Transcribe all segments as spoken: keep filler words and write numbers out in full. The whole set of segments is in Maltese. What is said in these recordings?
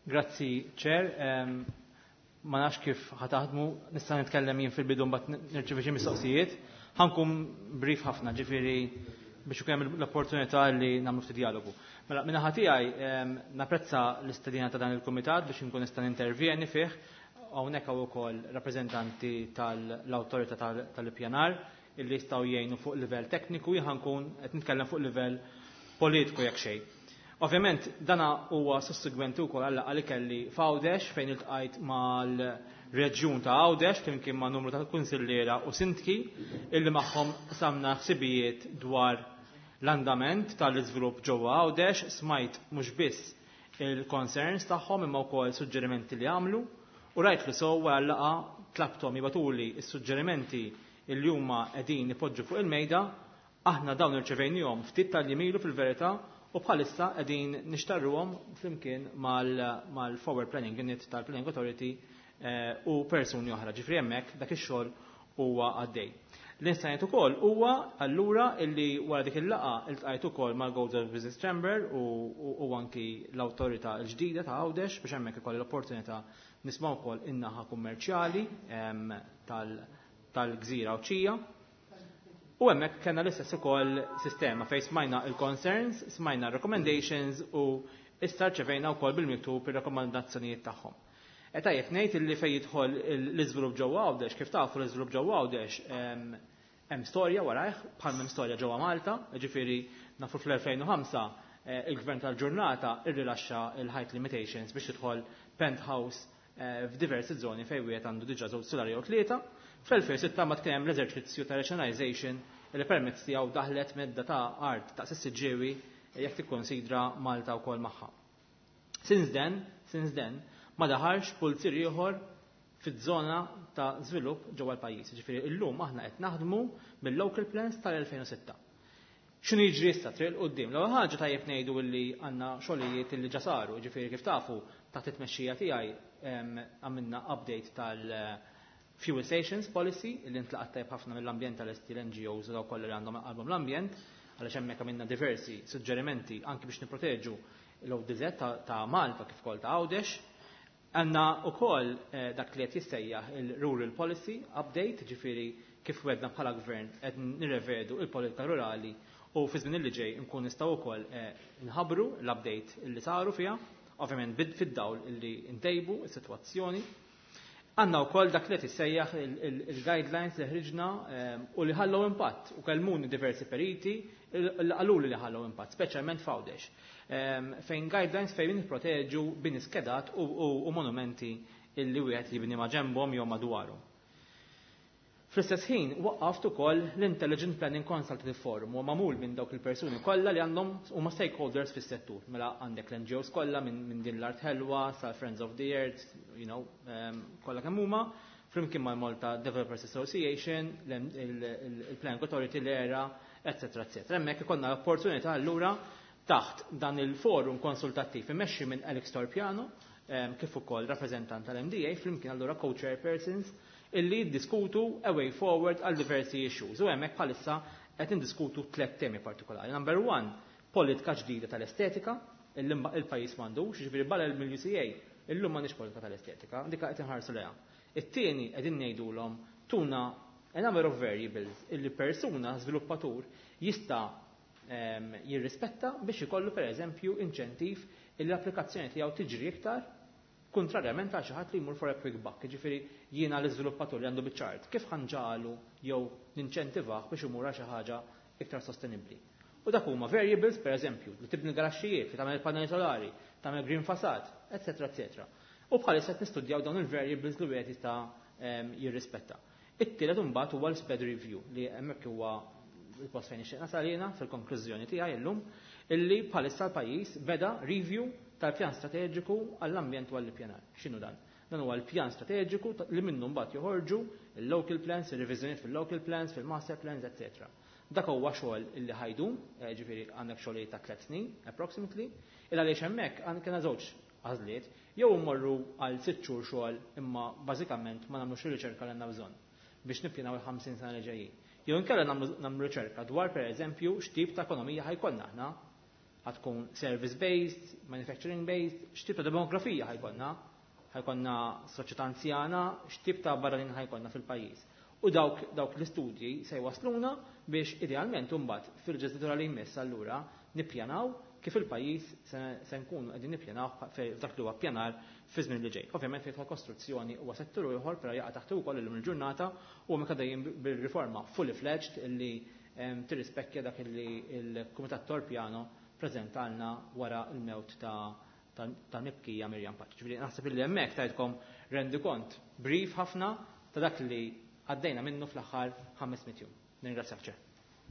Grazzi, Chair. Um, ma nafx kif ħataħdmu, nista' nitkellem jien fil-bidu mbagħad nirċievi xi mistoqsijiet. Ħankun brief ħafna, ġifieri biex ikun hemm l-opportunità li nagħmlu ftit dialogu. Mela minn naħa tiegħi napprezza l-istedina ta' dan il-kumitat biex inkun nista' nintervjeni fih. Hawnhekk hawn ukoll rappreżentanti tal-awtorità tal-ippjanar illi jistgħu jgħinu fuq livell tekniku, jien ħankun qed nitkellem fuq livell politiku jekk xejn. Ovvjament, dana huwa sussigwenti wkoll għal laqgħa li kelli f'Għawdex fejn iltqajt mal-reġjun ta' Għawdex flimkien ma' numru ta' kunsilliera u sindki illi magħhom samna ħsibijiet dwar l-andament tal-iżvilupp ġewwa Għawdex, smajt mhux biss il-concerns tagħhom imma wkoll suġġerimenti li għamlu u rajt li sew wara l-laqgħa tlabthom jibatuli s-suġġerimenti illi huma qegħdin ipoġġu fuq il-mejda, aħna dawn irċevejnihom ftit tal-jimilu fil-verità u bħalissa qegħdin nixtarruhom flimkien mal-Forward Planning Unit tal-Planning Authority u persuni oħra. Ġifri hemmhekk dak ix-xogħol huwa għaddej. L-instajt ukoll huwa allura illi wara dik il-laqgħa iltqajt ukoll mal-Golden Business Chamber u anki l-awtorità l-ġdida ta' Għawdex biex hemmhekk ikoll l-opportunità nisma' wkoll in-naħa kummerċjali tal-Gżira Awċija. U hemmhekk kellna l-istess ukoll sistema fejn smajna il-concerns, smajna recommendations u issa rċevejna wkoll bil-miktub ir-rakkomandazzjonijiet tagħhom. Qed tajjeb ngħid illi fejn jidħol l-iżvilupp ġewwa Għawdex, kif tafu l-iżvilupp ġewwa Għawdex hemm storja warajh bħal hemm storja ġewwa Malta, jiġifieri nafu fl-elfejn u ħamsa il-Gvern tal-Ġurnata irrilaxxa il-height limitations biex jidħol penthouse f'diversi żoni fejn wieħed għandu diġà żewġ solari jew tlieta. Fl-elfejn u sitta ma kien hemm l-eżerċizzju ta' rationalization li permezz tiegħu daħlet medda ta' art ta' sissi ġewi jekk tikkonsidra Malta wkoll magħha. Since then, since then, ma daħarx pulzir ieħor fiż-żona ta' żvilupp ġewwa l-pajjiż. Ġifieri llum aħna qed naħdmu bil-local plans tal-elfejn u sitta. X'inhu jiġri issa triq quddiem? L-ewwel ħaġa tajjeb ngħidu li għandna xogħlijiet li ġa saru, ġifieri kif tafu taħt it-tmexxija tiegħi għamilna update tal- Fuel Stations Policy, li ntlaqat tajb ħafna mill-ambjentalisti l-N G Os u daw kollha li għandhom qalbhom l-ambjent, għaliex hemmhekk għamilna diversi suġġerimenti anke biex nipproteġu l-O D Z ta' Malta kif ukoll ta' Għawdex. Għandna wkoll dak li qed jissejjaħ il-Rural Policy Update, ġifieri kif wedna bħala gvern qed nirrevedu il-politika rurali u fi żmien li ġej nkun nistgħu wkoll nħabbru l-update li saru fiha, ovvjament fid-dawl illi ntejbu s-sitwazzjoni. Għanna wkoll dak li tissejjaħ il-guidelines li ħriġna u li ħallew impatt u kellmuni diversi periti għaluli li ħallew impatt, speċjalment f'Għawdex. Fejn guidelines fejn nipproteġu bini skedat u monumenti illi wieħed jibni ma' ġenbhom jew madwarhom. Fl-istess ħin waqqaft ukoll l-Intelligent Planning Consultative Forum u magħmul minn dawk il-persuni kollha li għandhom huma stakeholders fis-settur. Mela għandek l-N G Os kollha minn din l-Art Ħelwa sa Friends of the Earth, you know, kollha kemm huma, flimkien mal-Malta Developers Association, il-Planning Authority, l-ERA, et cetera, et cetera. Hemmhekk ikollna l-opportunità allura taħt dan il-forum konsultattiv imexxi minn Alex Torpiano, kif ukoll rappreżentant tal-M D A, flimkien allura co-chairpersons illi jiddiskutu a way forward għal diversi issues. U hemmhekk bħalissa qed indiskutu tliet temi partikolari. Number one, politika ġdida tal-estetika, il-pajjiż m'għandux, jiġifieri bħala mill-U C A illum m'għandix politika tal-estetika, dik qed inħarsu leha. It-tieni qegħdin ngħidulhom tuna a number of variables illi persuna żviluppatur jista' jirrispetta biex ikollu pereżempju inċentiv illi l-applikazzjoni tiegħu tiġri iktar kontrarjament għal xi ħadd li jmur for a quick buck, jiġifieri jiena l-iżviluppatur li għandu biċ-ċart, kif ħanġalu jew ninċentivah biex imur għal xi ħaġa iktar sostenibbli. U dak huma variables, pereżempju, li tibni garaxxijiet, li tagħmel pannelli solari, tagħmel green facade, et cetera, et cetera. U bħalissa qed nistudjaw dawn il-variables li wieħed jista' jirrispetta. It-tielet imbagħad huwa l-sped review li hemmhekk huwa il-post fejn ixtieq nasalina fil-konklużjoni tiegħi llum illi bħalissa l-pajjiż beda review tal-pjan strateġiku għall-ambjent u għall-ippjanar. X'inhu dan? Dan huwa l-pjan strateġiku li minnu mbagħad joħorġu il-local plans, ir-reviżjonijiet fil-local plans, fil-master plans, et cetera. Dak huwa xogħol illi ħajdum, ġifieri għandek xogħlijiet ta' tliet snin approximately, il għaliex hemmhekk għandna żewġ għażliet, jew immorru għal sitt xhur xogħol imma bażikament ma nagħmlux ir-riċerka li għandna bżonn biex nippjanaw il-ħamsin sena li ġejjin. Jew inkella nagħmlu riċerka dwar pereżempju x'tip ta' ekonomija ħajkollna aħna ħatkun service-based, manufacturing-based, x'tip ta' demografija ħajkonna, ħajkonna soċjetà anzjana, x'tip ta' barranin ħajkonna fil-pajjiż. U dawk dawk l-istudji se jwasluna biex idealment imbagħad fil-leġislatura li jmiss allura nippjanaw kif il-pajjiż se nkunu qegħdin nippjanaw f'dak li huwa ppjanar fi żmien li ġej. Ovvjament fejn kostruzzjoni huwa settur ieħor però jaqa' taħt ukoll illum il-ġurnata u meta dejjem bir-riforma fully fledged illi tirrispekkja dak illi l-Kumitat Torpjano preżentalna wara l-mewt ta' tal-mibkija Mirjam Paċ. Ġifieri naħseb illi hemmhekk tgħidkom rendi kont brief ħafna ta' dak li għaddejna minnu fl-aħħar ħames jum. Ningrazzjak ċer.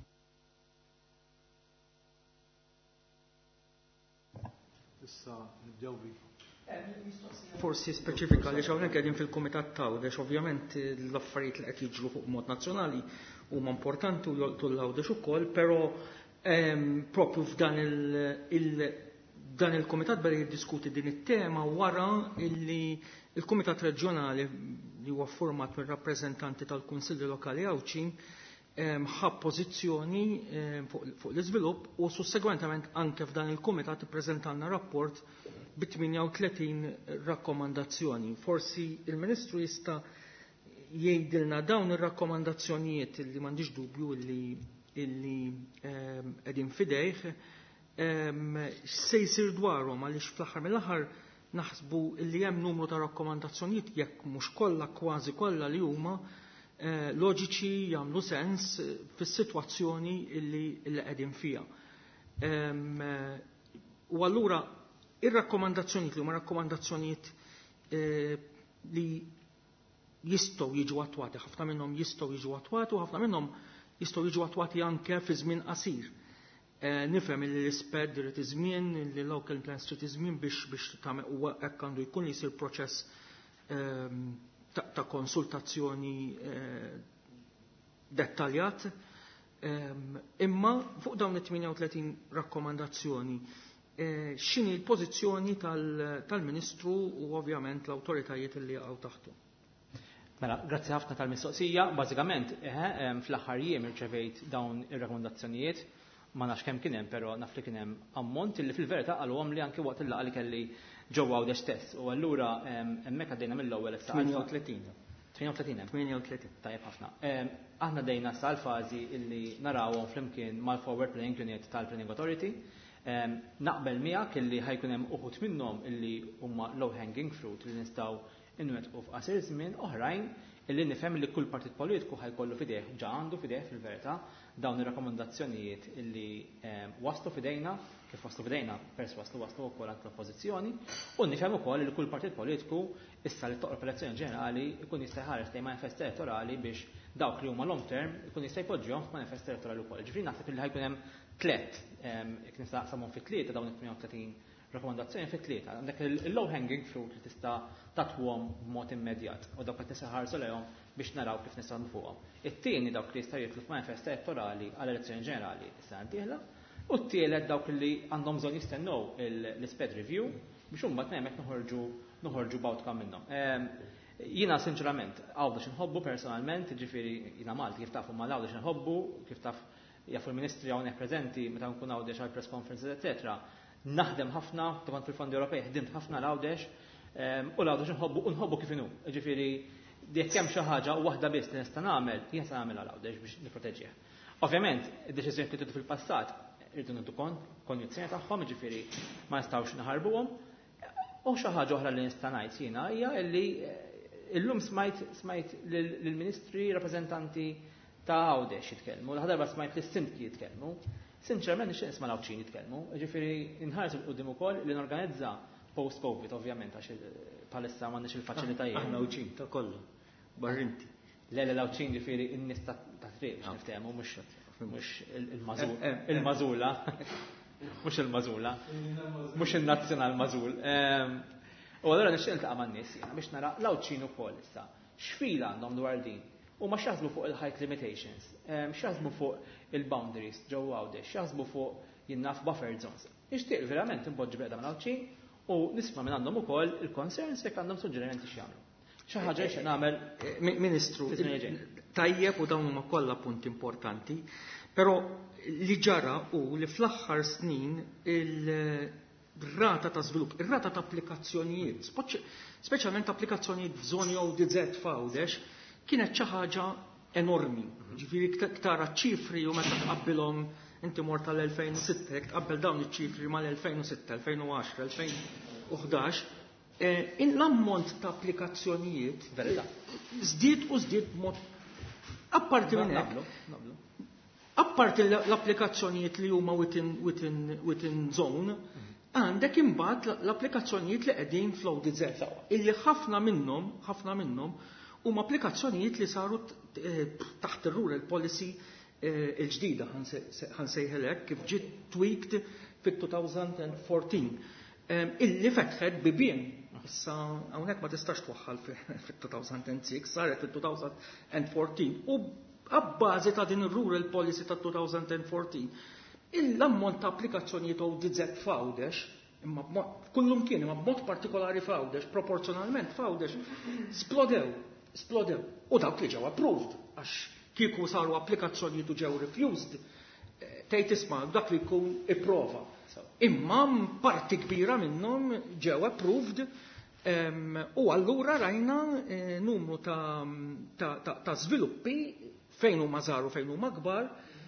Issa nibdew bi. Forsi speċifika li xawnek qegħdin fil-kumitat Għawdex, ovvjament l-affarijiet li qed jiġru fuq mod nazzjonali huma importanti u jolqtu l-Għawdex ukoll, però propju f'dan il dan il-kumitat beda jiddiskuti din it-tema wara illi il-Kumitat Reġjonali li huwa format minn rappreżentanti tal-Kunsilli Lokali Għawċin ħab pożizzjoni fuq l-iżvilupp u sussegwentament anke f'dan il-kumitat ippreżentalna rapport bi tminja u tletin rakkomandazzjoni. Forsi il-Ministru jista' jgħidilna dawn ir-rakkomandazzjonijiet li m'għandix dubju illi illi qegħdin fidejh se jsir dwarhom għaliex fl-aħħar mill-aħħar naħsbu illi hemm numru ta' rakkomandazzjonijiet jekk mhux kollha kważi kollha li huma loġiċi jagħmlu sens fis-sitwazzjoni illi qegħdin fiha. U allura ir-rakkomandazzjonijiet li huma rakkomandazzjonijiet li jistgħu jiġu attwati, ħafna minnhom jistgħu jiġu attwati u ħafna minnhom jistgħu jiġu attwati anke fi żmien qasir. Nifhem li l-isped irid iżmien, li local plans trid iżmien biex biex tagħmel huwa hekk għandu jkun jsir proċess ta' konsultazzjoni dettaljat. Imma fuq dawn it-tminja u tletin rakkomandazzjoni x'inhi l-pożizzjoni tal-Ministru u ovvjament l-awtoritajiet li jaqgħu taħtu. Mela, grazzi ħafna tal-mistoqsija. Bażikament fl-aħħar jiem irċevejt dawn ir-rakkomandazzjonijiet ma nafx kemm kien hemm, però naf li kien hemm ammont illi fil-verità qalhom li anke waqt il-laqgħa li kelli ġewwa Għawdex stess. U allura hemmhekk għaddejna mill-ewwel issa tminja u tletin. tminja u tletin hemm. tminja u tletin. Tajjeb ħafna. Aħna dejna sa l-fażi illi narawhom flimkien mal-Forward Planning Unit tal-Planning Authority. Naqbel miegħek illi ħajkun hemm uħud minnhom illi huma low hanging fruit li nistgħu inwettqu f'qasir żmien, oħrajn illi nifhem li kull partit politiku ħajkollu fideh, ġa għandu fideh fil-verità dawn ir-rakkomandazzjonijiet illi waslu fidejna, kif waslu fidejna pers waslu waslu wkoll għand l-oppożizzjoni, u nifhem ukoll li kull partit politiku issa li toqrob elezzjoni ġenerali jkun jista' jħares lejn manifest elettorali biex dawk li huma long term ikun jista' jpoġġihom f'manifest elettorali wkoll. Ġifieri naħseb li ħajkun hemm tliet jekk nista' naqsamhom fi tlieta dawn it-tminja u tletin rakkomandazzjoni fi tlieta. Għandek il-low hanging fruit li tista' tatwhom b'mod immedjat u dawk qed nista' ħarsu lejhom biex naraw kif nistgħu fuqhom. It-tieni dawk li jistgħu jitlu f'manifest elettorali għal elezzjoni ġenerali is-sena d-dieħla, u t-tielet dawk li għandhom bżonn jistennew l-sped review biex imbagħad hemmhekk noħorġu noħorġu b'outcome minnhom. Jiena sinċerament Għawdex inħobbu personalment, ġifieri jiena Malti kif tafu mal Għawdex inħobbu, kif taf jafu l-Ministri hawnhekk preżenti meta nkun Għawdex għal press conferences eċetera. Naħdem ħafna tabant fil-fondi Ewropej, ħdimt ħafna Għawdex u Għawdex inħobbu u nħobbu kif inhu. Ġifieri jekk hemm xi ħaġa waħda biss li nista' nagħmel, jien se nagħmel Għawdex biex nipproteġġih. Ovvjament, id-deċiżjoni li tieħdu fil-passat irridu nieħdu kondizzjoni tagħhom, ġifieri ma nistgħux naħarbuhom. U xi ħaġa oħra li nista' ngħid jiena hija li illum smajt smajt lill-Ministri rappreżentanti ta' Għawdex jitkellmu, l-ħadarba smajt lis-sindki jitkellmu. Sinċerament nixtieq nisma' l-Għawċin jitkellmu, ġifieri inħarsu l-qudiem ukoll li norganizza post-COVID ovvjament għax bħalissa m'għandniex il-faċilitajiet. Aħna Għawċin ta' kollu, barrinti. Le le l-Għawċin ġifieri n-nies ta' triq biex niftehmu mhux il-mażula. Mhux il-mażula. Mhux in-nazzjonal mażul. U allura nixtieq niltaqa' man-nies jiena biex nara l-Għawċin ukoll issa x'fila għandhom dwar din. U ma x'jaħsbu fuq il-height limitations, x'jaħsbu fuq il-boundaries ġewwa Għawdex, x'jaħsbu fuq jinnaf buffer zones. Nixtieq verament impoġġi beqda mal-Għawċin u nisma' minn għandhom ukoll il-concerns jekk għandhom suġġerimenti x'jagħmlu. Xi ħaġa xi nagħmel Ministru, tajjeb u dawn huma kollha punti importanti, Però li ġara u li fl-aħħar snin il-rata ta' żvilupp, ir-rata ta' applikazzjonijiet, speċjalment applikazzjonijiet f'żoni O D Z f'Għawdex, kienet xi ħaġa enormi. Ġifieri ktara ċifri u meta tqabbilhom inti mort tal-elfejn u sitta tqabbel dawn iċ-ċifri mal-elfejn u sitta, elfejn u għaxra, elfejn u ħdax, in l-ammont ta' applikazzjonijiet żdied u żdied mod apparti minn hekk. Apparti l-applikazzjonijiet li huma within within within zone, għandek imbagħad l-applikazzjonijiet li qegħdin fl-O D Z. Illi ħafna minnhom, ħafna minnhom huma applikazzjonijiet li saru taħt ir-rural policy il-ġdida ħansejħelek kif ġiet tweaked fit-two thousand fourteen. Illi fetħet bibien. Issa hawnhekk ma tistax twaħħal fit-two thousand six, saret fit-two thousand fourteen u abbażi ta' din ir-rural policy ta' two thousand fourteen. Il-ammont ta' applikazzjonijiet O D Z f'Għawdex, imma kullum kien imma b'mod partikolari f'Għawdex, proporzjonalment f'Għawdex, splodew, splodew. U dawk li ġew approved għax kieku saru applikazzjonijiet u ġew refused, tgħid isma' dak li jkun ipprova. Imma parti kbira minnhom ġew approved u allura rajna numru ta' żviluppi fejn huma żaru fejn huma kbar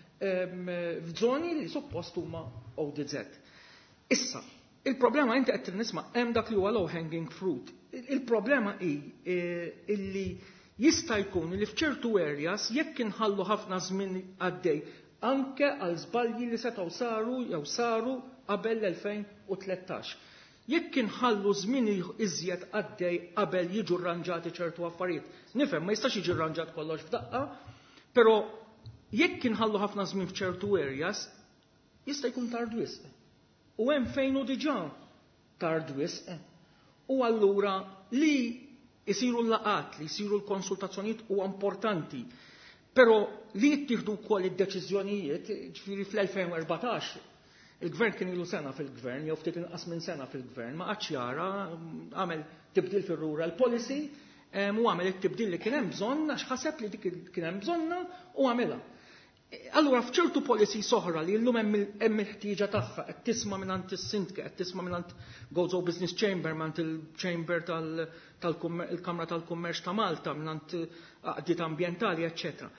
f'żoni li suppost huma O D Z. Issa, il-problema inti qed nisma' hemm dak li huwa low hanging fruit. Il-problema hi illi jista' jkun li f'ċertu areas jekk inħallu ħafna żmien għaddej anke għal żbalji li setgħu saru jew saru qabel l-elfejn u tlettax. Jekk inħallu żmien iżjed għaddej qabel jiġu rranġati ċertu affarijiet. Nifhem ma jistax jiġi rranġat kollox f'daqqa, però jekk inħallu ħafna żmien f'ċertu areas jista' jkun tard wisq. U hemm fejn hu diġà tard wisq. U allura li jsiru l-laqat, li jsiru l-konsultazzjonijiet huwa importanti. Però li jittieħdu wkoll id-deċiżjonijiet, ġifieri fl-elfejn u erbatax, il-gvern kien ilu sena fil-gvern, jew ftit inqas minn sena fil-gvern, ma qatx jara għamel tibdil fir-rural policy u għamel it-tibdil li kien hemm bżonn għax ħaseb li dik kien hemm bżonna u għamilha. Allura f'ċertu policy soħra li llum hemm il-ħtieġa tagħha qed tisma' mingħand is-sindka, qed tisma' mingħand Gozo Business Chamber, mingħand il-Chamber tal-Kamra tal-Kummerċ ta' Malta, mingħand qdiet ambjentali, eċċetera.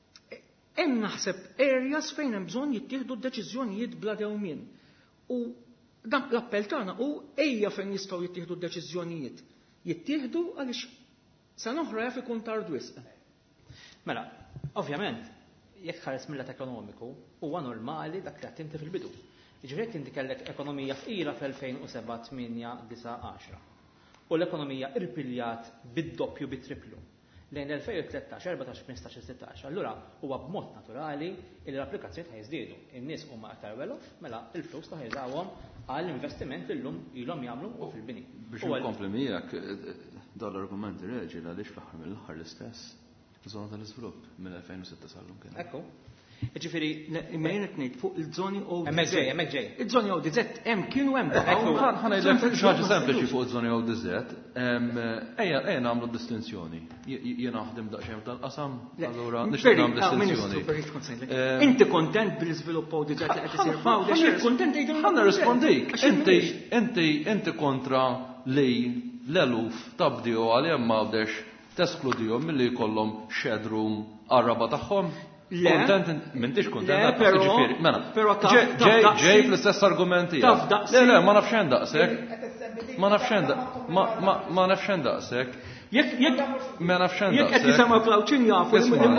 Hemm naħseb areas fejn hemm bżonn jittieħdu d-deċiżjonijiet bla dewmien. U dan l-appell tagħna hu ejja fejn jistgħu jittieħdu d-deċiżjonijiet. Jittieħdu għaliex sa oħra jaf ikun tard wisq. Mela, ovvjament, jekk ħares mill-lat ekonomiku, huwa normali dak li qed inti fil-bidu. Jiġifieri inti kellek ekonomija fqira fl-elfejn u seba', tminja, disa', għaxra. U l-ekonomija irpiljat bid-doppju bit-triplu. Lejn l-elfejn u tlettax, erbatax, ħmistax, sittax. Allura huwa b'mod naturali li l-applikazzjonijiet ħajżdiedu. In-nies huma aktar well-off, mela l-flus ta' ħejżawhom għall-investiment illum ilhom jagħmlu u fil-bini. Biex inkompli miegħek dan l-argument reġi għaliex fl-aħħar mill-aħħar l-istess. Żona tal-iżvilupp mill-elfejn u sitta sal-lum kien. Ekku. Ġifieri imma ngħid fuq il-żoni O D Z. Hemmhekk ġej, hemmhekk ġej. Il-żoni O D Z hemm kienu hemm. Ħana jgħidlek xi ħaġa sempliċi fuq iż-żoni O D Z. Ejja ejja nagħmlu distinzjoni. Jien naħdem daqsxejn tal-qasam, allura nixtieq nagħmel distinzjoni. Inti kontent bil-iżvilupp O D Z li qed isir f'Għawdex? Kontent tgħidilna. Ħana rispondik. Inti inti inti kontra li l-eluf tabdiju għal hemm Għawdex teskludihom milli jkollhom shed room għar-raba tagħhom. Kontent, m'intix kontent, ġifieri. Mela, ġej ġej fl-istess argumenti. Le le, ma nafx hemm daqshekk. Ma nafx hemm ma nafx hemm daqshekk. Jekk jekk ma nafx hemm jekk qed jisemgħu Klawċin jafu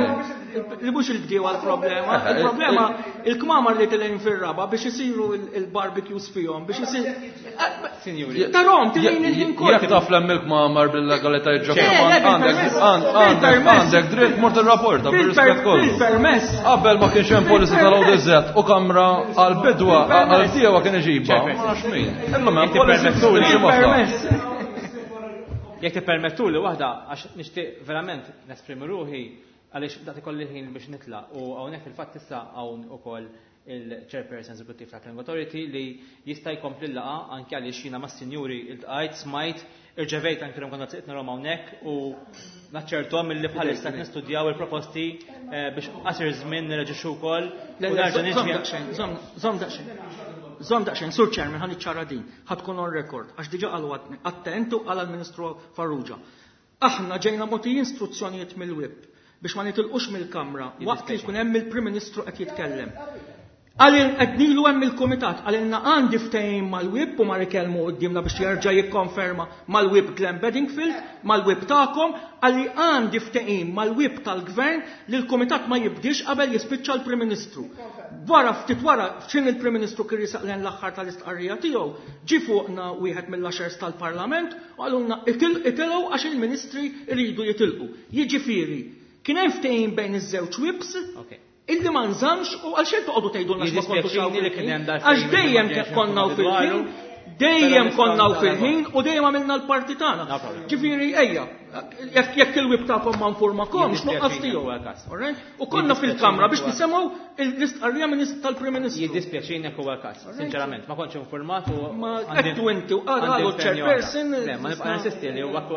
li mhux il-bdiewa l-problema. Il-problema il-kmamar li tilgħin fir-raba biex isiru il-barbecues fihom biex isir. Sinjuri. Tarom tilgħin il-inkol. Jekk taf l-emmilk kmamar bil-legalità ġewwa għandek dritt mort ir-rapport bir-rispett kollu. Fil-permess. Qabel ma kienx hemm policy tal-O D Z u kamra għall-bidwa għall-bdiewa kien iġibha. Ma nafx min. Illum hemm policy Jekk tippermettu li waħda għax nixtieq verament nesprimi ruħi għaliex daqt ikolli ħin biex nitlaq u hawnhekk fil-fatt issa hawn ukoll il-Chairperson Executive Tackling Authority li jista' jkompli l-laqa anke għaliex jiena mas-sinjuri iltqajt smajt irċevejt anke rekomandazzjonijiet narhom hawnhekk u naċċertuhom milli bħalissa qed nistudjaw il-proposti biex qasir żmien nirreġixxu wkoll u nerġa' niġi. Żomm daqsxejn. Żomm daqsxejn, Sur Chairman, ħa niċċara din, ħad tkun on record għax diġà qalu attentu għal ministru Farrugia. Aħna ġejna mogħti instruzzjonijiet mill-wib biex ma nitilqux mill-Kamra waqt li jkun hemm il-Prim Ministru qed jitkellem. Għalin għednilu għem il-komitat, għalina għandi ftehim mal-wib u ma rikelmu għoddimna biex jerġa jikkonferma mal-wib Glenn Bedingfield, mal-wib ta'kom, għalli għandi ftehim mal-wib tal-gvern li l-komitat ma jibdix qabel jispiċċa l-Prim Ministru. Wara ftit wara x'in il-Prim Ministru kien jisaqlen l-aħħar tal-istqarrija tiegħu, ġi fuqna wieħed mill-għaxers tal-Parlament u għalulna itilgħu għax il-Ministri rridu jitilqu. Jiġifieri, kien hemm ftehim bejn iż-żewġ wibs, illi ma nżamx u għal xejn toqgħodu tgħidulna x'ma kontux għax dejjem konna fil-ħin, dejjem konna fil-ħin u dejjem għamilna l-parti tagħna. Ġifieri ejja, jekk il-wib tagħkom ma nfurmakomx nuqqas tiegħu. U konna fil-Kamra biex nisemgħu l-istqarrija tal-Prim Ministru. Jiddispjaċini jekk huwa każ, sinċerament, ma kontx informatu. Ma qed inti qalu chairperson. Ma nibqa' insisti li huwa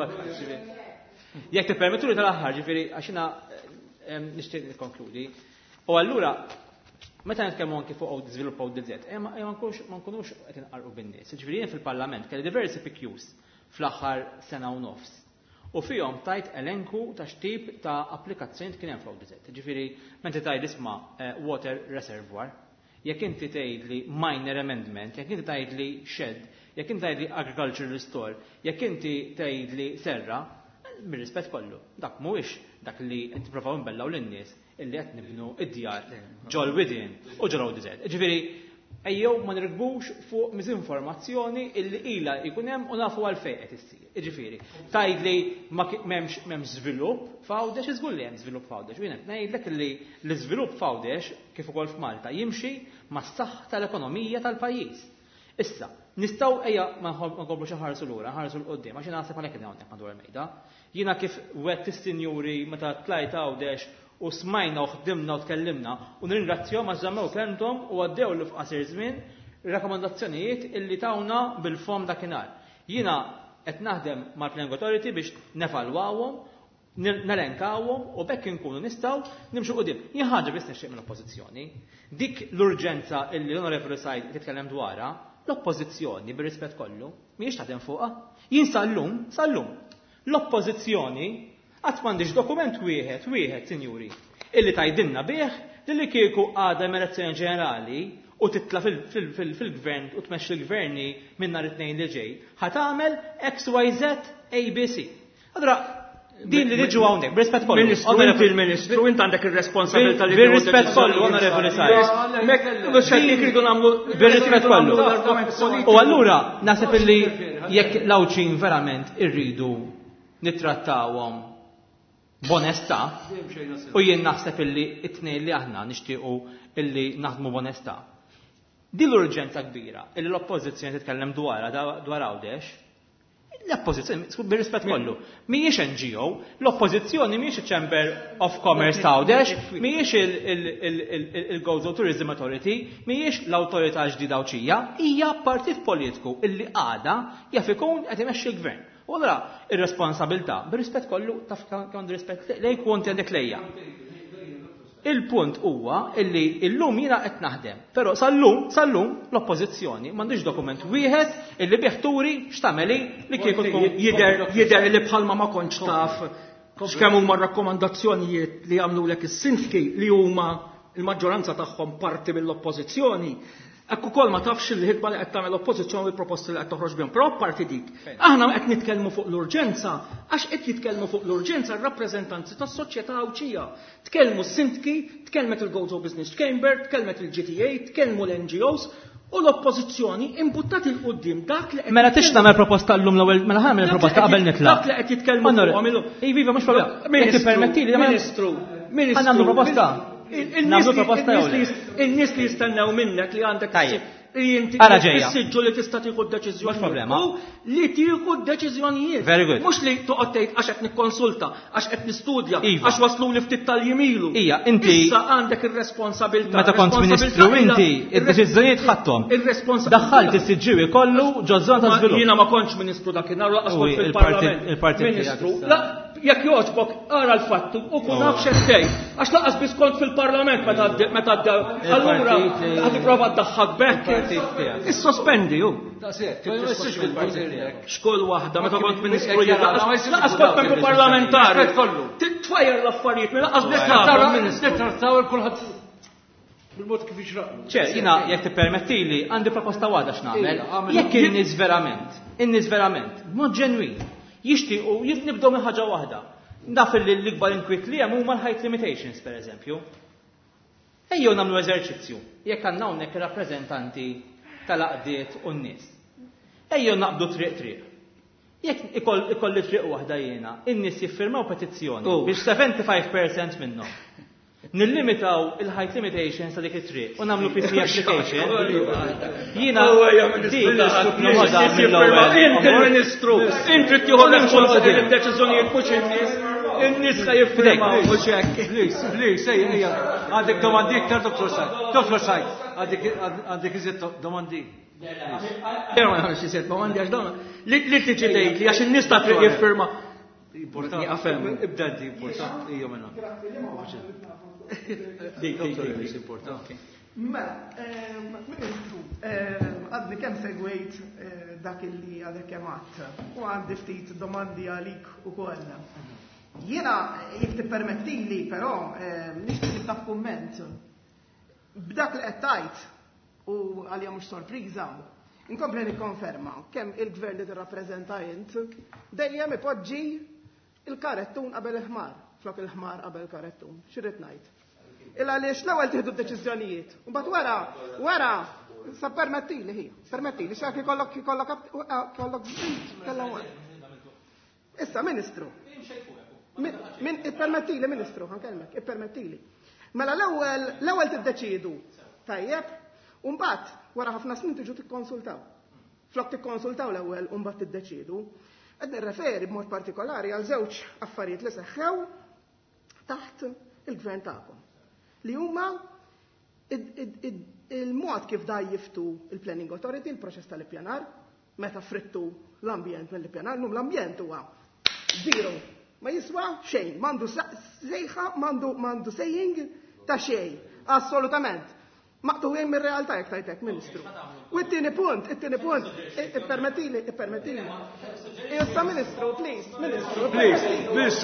jekk tippermettu li tal-aħħar ġifieri għax nixtieq nikkonkludi. U allura, meta nitkellmu anke fuq u żviluppaw D Z, ma nkunux qed inqarqu bin-nies. Ġifieri fil-Parlament kelli diversi P Qs fl-aħħar sena u nofs. U fihom tajt elenku ta' x'tip ta' applikazzjoni kien hemm fuq D Z. Ġifieri meta tgħid isma' water reservoir, jekk inti tgħidli minor amendment, jekk inti tgħidli shed, jekk inti tgħidli agricultural store, jekk inti tgħidli serra, bir-rispett kollu. Dak mhuwiex dak li qed tippruvaw nbellaw lin-nies illi qed nibnu id-djar ġol widin u ġol D Z. Ġifieri ejjew ma nirkbux fuq miżinformazzjoni illi ilha jkun hemm u nafu għalfejn qed issir. Ġifieri tgħidli m'hemmx m'hemmx żvilupp f'Għawdex iżgur li hemm żvilupp f'Għawdex. Jien qed ngħidlek li l-iżvilupp f'Għawdex kif ukoll f'Malta jimxi mas-saħħ tal-ekonomija tal-pajjiż. Issa, nistgħu ejja ma nkomplu xi ħarsu lura, ħarsu l-qudiem għax naħseb għalhekk hawnhekk madwar il-mejda. Jiena kif wett is-sinjuri meta tlajt Għawdex u smajna u ħdimna u tkellimna u nirringrazzjahom għax żammew kelmthom u għaddew li f'qasir żmien rakkomandazzjonijiet illi tawna bil-fom dakinhar. Jiena qed naħdem mal-Planning Authority biex nevalwawhom, nelenkawhom u bekk inkunu nistgħu nimxu qudiem. Jien ħaġa biss nixtieq mill-Oppożizzjoni. Dik l-urġenza illi l-Onorevoli Said titkellem dwarha, l-Oppożizzjoni bir-rispett kollu mhijiex taħdem fuqha. Jien sal-lum, sal-lum. L-Oppożizzjoni għat m'għandix dokument wieħed, wieħed, sinjuri, illi tajdinna bih li kieku għada elezzjoni ġenerali u titla fil-gvern u tmexxi l-gverni minn nhar it-tnejn li ġej, ħatamel X Y Z A B C. Allura din li liġu hawnhekk, b'rispett kollu. Ministru, il-Ministru, int għandek ir-responsabilità li bir-rispett kollu, Onorevoli Sajs. Bir-rispett kollu. U allura naħseb illi jekk l-awċin verament irridu nittrattawhom b'onestà u jien naħseb illi it-tnejn li aħna nixtiequ illi naħdmu b'onestà. Din l-urġenza kbira illi l-Oppożizzjoni titkellem dwarha dwar Għawdex, l-Oppożizzjoni bir-rispett kollu mhijiex N G O, l-Oppożizzjoni mhijiex iċ-Chamber of Commerce ta' Għawdex, mhijiex il-Gozo Tourism Authority, mhijiex l-awtorità ġdida Awċija, hija partit politiku illi għada jaf ikun qed imexxi l-gvern. U allura ir-responsabilità bir-rispett kollu taf kemm rispett lejk u inti għandek lejja. Il-punt huwa illi llum jiena qed naħdem, però sal-lum sal-lum l-Oppożizzjoni m'għandix dokument wieħed illi biħturi x'tagħmeli li kieku tkun jidher jidher li bħalma ma kontx taf x'kemm huma r-rakkomandazzjonijiet li għamlulek is-sindki li huma l-maġġoranza tagħhom parti mill-Oppożizzjoni. Ekku kol ma tafx il-ħidba li qed tagħmel l-Oppożizzjoni bil-proposti li qed toħroġ bihom, però parti dik. Aħna qed nitkellmu fuq l-urġenza, għax qed jitkellmu fuq l-urġenza r-rappreżentanzi tas-soċjetà Awċija. Tkellmu s-sindki, tkellmet il-Gozo Business Chamber, tkellmet il-G T A, tkellmu l-N G Os u l-Oppożizzjoni imbuttat il-qudiem dak li qed. Mela tix tagħmel proposta llum l-ewwel mela ħamel proposta qabel nitla'. Dak li qed jitkellmu għamilu. Iviva mhux problema. Jekk tippermettili Ministru, Ministru. Għandna proposta. Il-nies li jistennew minnek li għandek Inti Ara ġejja. tissiġġu li tista' tieħu d-deċiżjoni. Mhux problema. Li tieħu d-deċiżjonijiet. Very good. Mhux li toqgħod tgħid għax qed nikkonsulta, għax qed nistudja, Iva. għax waslu li ftit tal-jimilu. Ija, inti- Issa għandek ir-responsabilità. Meta kont Ministru inti id-deċiżjonijiet ħadthom. Ir-responsabilità. Daħħalt is-siġġiewi kollu ġożon ta' Ma żvilupp. jiena ma kontx Ministru dakinhar laqas Uj, kont il-partit- fil-Parlament. il-partit tiegħek Ministru, issa. la jekk jogħġbok ara l-fattu u kun naf xettej. Għax laqas biss kont fil-Parlament meta għadde- meta għadde- allura Il-partit- ħad tipprova ddaħħak bekk. Il-partit tiegħek. Is-sospendi hu. Da se, ma jistix bil-partit tiegħek. Xkull waħda meta kont Ministru Jekk jien jara, ma laqas jistix laqas ikun kont dak membru il-deċiżjoni. parlamentari. Rispett kollu. Titfajjar l-affarijiet minn laqas biss Tara, tara Ministru. nittrattaw il-kulħadd bil-mod kif jixraqlu. ċe, jina, jek ti permettili, għandi proposta għada x'namel. Ija, għamel- Jekk in-nies verament, in-nies verament, mod ġenwin, jixtiequ nibdew minn ħaġa waħda. Naf li l-ikbar inkwiet li hemm huma l-height limitations, pereżempju. Ejjew nagħmlu eżerċizzju, jekk għandna hawnhekk rappreżentanti tal-aqdiet u n-nies. Ejjew naqbdu triq triq. Jekk ikoll ikolli triq waħda jiena, in-nies jiffirmaw petizzjoni Oh. biex seventy-five percent minnhom nillimitaw il-height limitations ta' dik it-triq u nagħmlu P C application. Jiena dik noħodha mill-ewwel. Inti l-Ministru, inti tieħu responsabbli d-deċiżjonijiet mhux in-nies. In-nies se jiffirmaw mhux hekk. Please, please, ejja, ejja, għandek domandi iktar, Doktor Sajt. Doktor Sajt, għandek iżid domandi. Jena ma nħarx jiset, ma għandi għax dawna. Li li tiġi tgħid li għax in-nies ta' triq jiffirma. Importanti. Jaqfem. Ibda di importanti, ejja minna. Dik, dik, dik, dik. Importanti. Mela, Ministru, għadni kemm segwejt dak illi għadek kemm għadt u għandi ftit domandi għalik ukoll. Jiena jekk tippermettili, però nixtieq taf kumment. B'dak li qed tgħid u għalija mhux sorpriża, inkompli nikkonferma kemm il-gvern li tirrappreżenta int dejjem ipoġġi il-karettun qabel il-ħmar, flok il-ħmar qabel il-karettun. X'irrid ngħid? Illa għaliex l-ewwel tieħdu d-deċiżjonijiet. U mbagħad wara, wara, sa permettili hi, permettili, x'għak ikollok ikollok ikollok kellha wara. Issa, Ministru. Min ippermettili, Ministru, ħankellmek, ippermettili. Mela l-ewwel l-ewwel tiddeċiedu. Tajjeb, u mbagħad wara ħafna snin tiġu tikkonsultaw. Flok tikkonsultaw l-ewwel u mbagħad tiddeċiedu. Qed nirreferi b'mod partikolari għal żewġ affarijiet li seħħew taħt il-gvern tagħkom. Li huma il-mod kif da jiftu il-Planning Authority, il-proċess tal-ippjanar, meta frittu l-ambjent mill-ippjanar, num l-ambjent huwa zero, ma jiswa xejn, mandu sejħa, mandu mandu sejjing ta' xejn, assolutament. Maqtu għem mir-realtà jek tajtek, Ministru. U it-tieni punt, it-tieni punt, ippermettili, ippermettili. Issa, Ministru, please, Ministru, Please, please.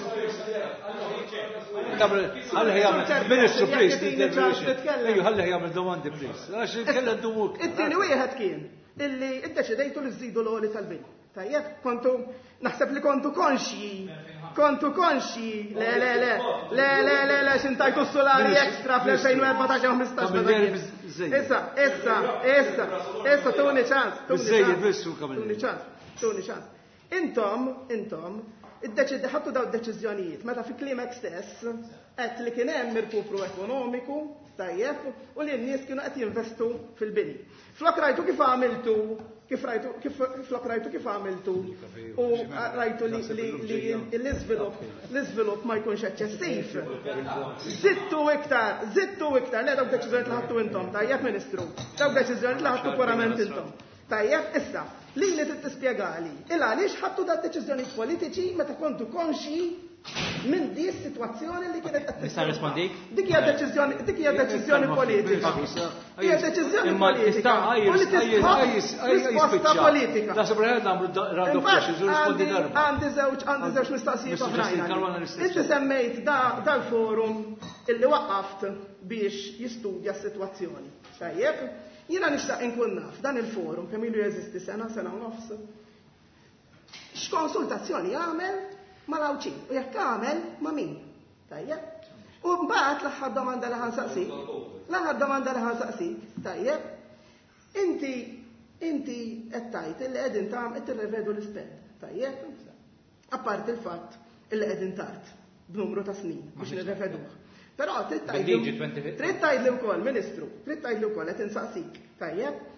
Għalli ħajam, Ministru, please. Ejju, għalli ħajam il-domandi, please. Għax il-kella d-dumuk. It-tieni wieħed kien illi iddeċidejtu li żidu l-għoli tal-bini. Tajjeb, kontu, naħseb li kontu konxi, kontu konxi, le, le, le, le, le, le, le, xintajtu s-solari ekstra fl-elfejn u erbatax u ħmistax. Issa, issa, issa, issa, tuni ċans, tuni ċans, tuni ċans. Intom, intom, id-deċidi ħattu daw d-deċizjonijiet, meta fi klimek stess, għet li kien hemm irkupru ekonomiku, tajjeb, u li n-nies kienu qed jinvestu fil-bini. Flok rajtu kif għamiltu, kif rajtu, kif flok rajtu kif għamiltu, u rajtu li l-iżvilupp, l-iżvilupp ma jkunx eċċessiv. Zittu iktar, zittu iktar, le dawk deċiżjonijiet li ħadtu intom, tajjeb Ministru, dawk deċiżjonijiet li ħadtu purament intom. Tajjeb, issa, li li trid tispjegali, il għaliex ħadtu dat deċiżjonijiet politiċi meta kontu konxi minn di situazzjoni li kienet qed Nista' rispondik? Dik hija deċiżjoni, dik hija deċiżjoni politika. Hija deċiżjoni politika. Risposta politika. Da sabra nagħmlu round of questions u rispondi darba. Għandi żewġ għandi żewġ mistoqsijiet oħrajn. Inti semmejt dal-forum illi waqaft biex jistudja s-sitwazzjoni. Tajjeb, jiena nixtaq inkun naf dan il-forum kemm ilu jeżisti sena, sena u nofs. X'konsultazzjoni għamel ma lawċin, u jekk għamel ma min. Tajjeb? U mbagħad l-aħħar domanda li ħansaqsik, l-aħħar domanda li ħansaqsik, tajjeb? Inti inti qed tgħid illi qegħdin tagħmel qed tirrevedu l-ispend, tajjeb? Apparti il-fatt illi qegħdin tard b'numru ta' snin biex nirreveduh. Però trid tgħidli wkoll, Ministru, trid tgħidli wkoll qed insaqsik, tajjeb?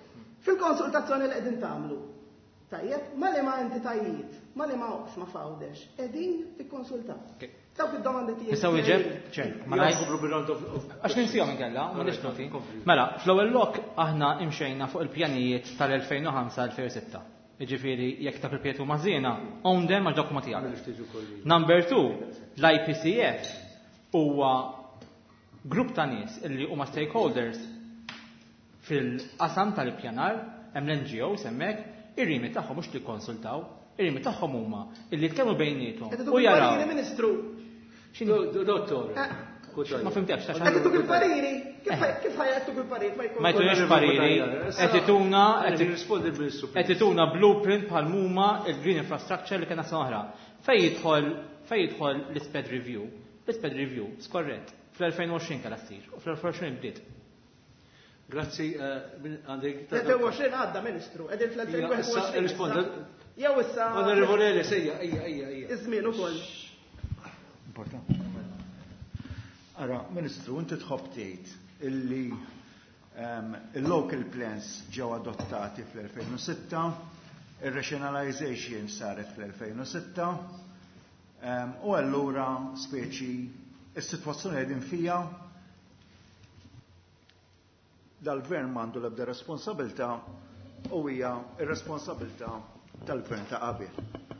Fil-konsultazzjoni li qegħdin tagħmlu. Tajjeb, ma li ma entitajiet, ma li ma oqsma fawdex, qegħdin tikkonsultaw. Dawk id-domandi tiegħek. Nistgħu iġeb? ċer. Għax ninsihom inkella, ma nix noti. Mela, fl-ewwel lok aħna imxejna fuq il-pjanijiet tal-elfejn u ħamsa elfejn u sitta. Jiġifieri jekk dak il-pjanijiet huma żiena, own them għax dak huma tiegħek. Number two, l-I P C F huwa grupp ta' nies illi huma stakeholders fil-qasam tal-ippjanar, hemm l-N G Os hemmhekk, ir-rimi tagħhom mhux tikkonsultaw, ir-rimi tagħhom huma illi tkellmu bejniethom u jaraw. Ministru. Dottor. Ma fimtekx ta' Qed ituk il-pariri, kif ħajtuk il-pariri? Ma jtunx pariri, qed ituna qed ituna blueprint bħal huma il-green infrastructure li kien sa oħra. Fejn jidħol fejn jidħol l-isped review. L-isped review, skorrett, fl-elfejn u għoxrin kellha ssir u fl-elfejn bdiet. Grazzi, għandek. tletin għadda, Ministru, għedin fl-elfejn u għoxrin. Risponda. Jew issa. Onorevole, sejja, ejja, ejja, ejja. Iżmien ukoll. Importanti. Ara, Ministru, inti tħobb tgħid illi il-local plans ġew adottati fl-elfejn u sitta, ir-rationalization saret fl-elfejn u sitta, u allura speċi is-sitwazzjoni qegħdin fija dal-gvern m'għandu l-ebda responsabilità u hija r-responsabilità tal-gvern ta' qabel.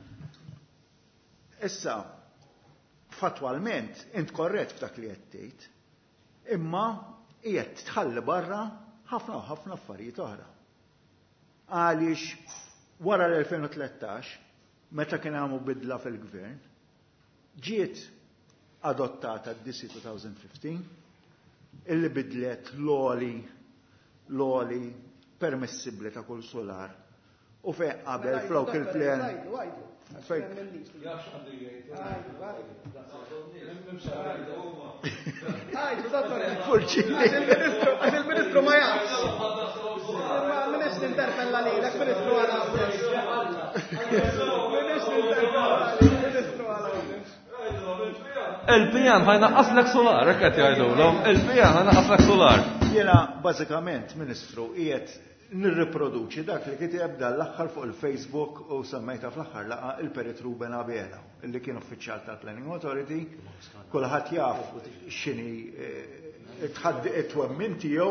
Issa, fatwalment, int korrett f'dak li qed tgħid, imma qiegħed tħalli barra ħafna u ħafna affarijiet oħra. Għaliex wara l-elfejn u tlettax, meta kien hemm bidla fil-gvern, ġiet adottata d-D C twenty fifteen illi bidlet l-oli l-oli permissibli ta' kull solar u fejn qabel fl-local plan. Il-Ministru ma jafx. Il-Ministru interpella lilek, Ministru għala. Ministru interpella lilek, Ministru għala. Il-pijan ħajnaqqaslek solar, ekkat jgħidulhom, il-pijan ħajnaqqaslek solar. Jena, bażikament, Ministru, qiegħed nirriproduċi dak li kien jibda l-aħħar fuq il-Facebook u semmejta fl-aħħar laqa il-Perit Ruben Abela, illi kien uffiċjal tal-Planning Authority, kulħadd jaf x'inhi it-twemmin tiegħu.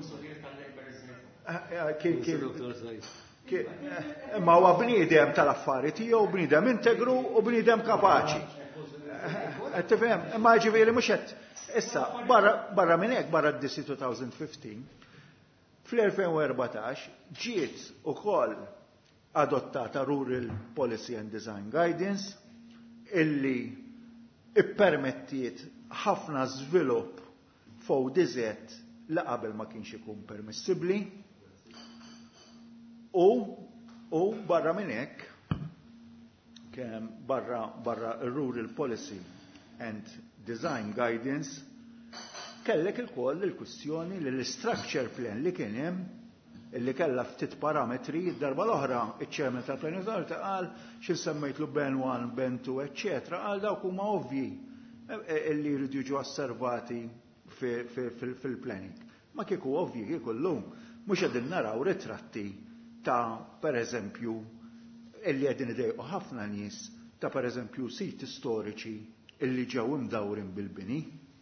Imma huwa bniedem tal-affarijiet tiegħu, bniedem integru u bniedem kapaċi. Qed tifhem, imma ġifieri mhux qed. Issa, barra minn hekk barra d-D C twenty fifteen, fl-elfejn u erbatax ġiet ukoll adottata Rural Policy and Design Guidance illi ippermettiet ħafna żvilupp fuq diżett li qabel ma kienx ikun permissibbli u u barra minn hekk kemm barra barra Rural Policy and Design Guidance kellek il-koll il-kwistjoni li l-structure plan li kien hemm illi kellha ftit parametri d-darba l-oħra iċ-ċermen tal-Planning Authority qal xi semmejtlu ben one, ben two, eċċetera, qal dawk huma ovvji illi jridu jiġu osservati fil-planning. Ma kieku ovvji kieku llum mhux qegħdin naraw ritratti ta' pereżempju illi qegħdin idejqu ħafna nies ta' pereżempju siti storiċi illi ġew imdawrin bil-bini.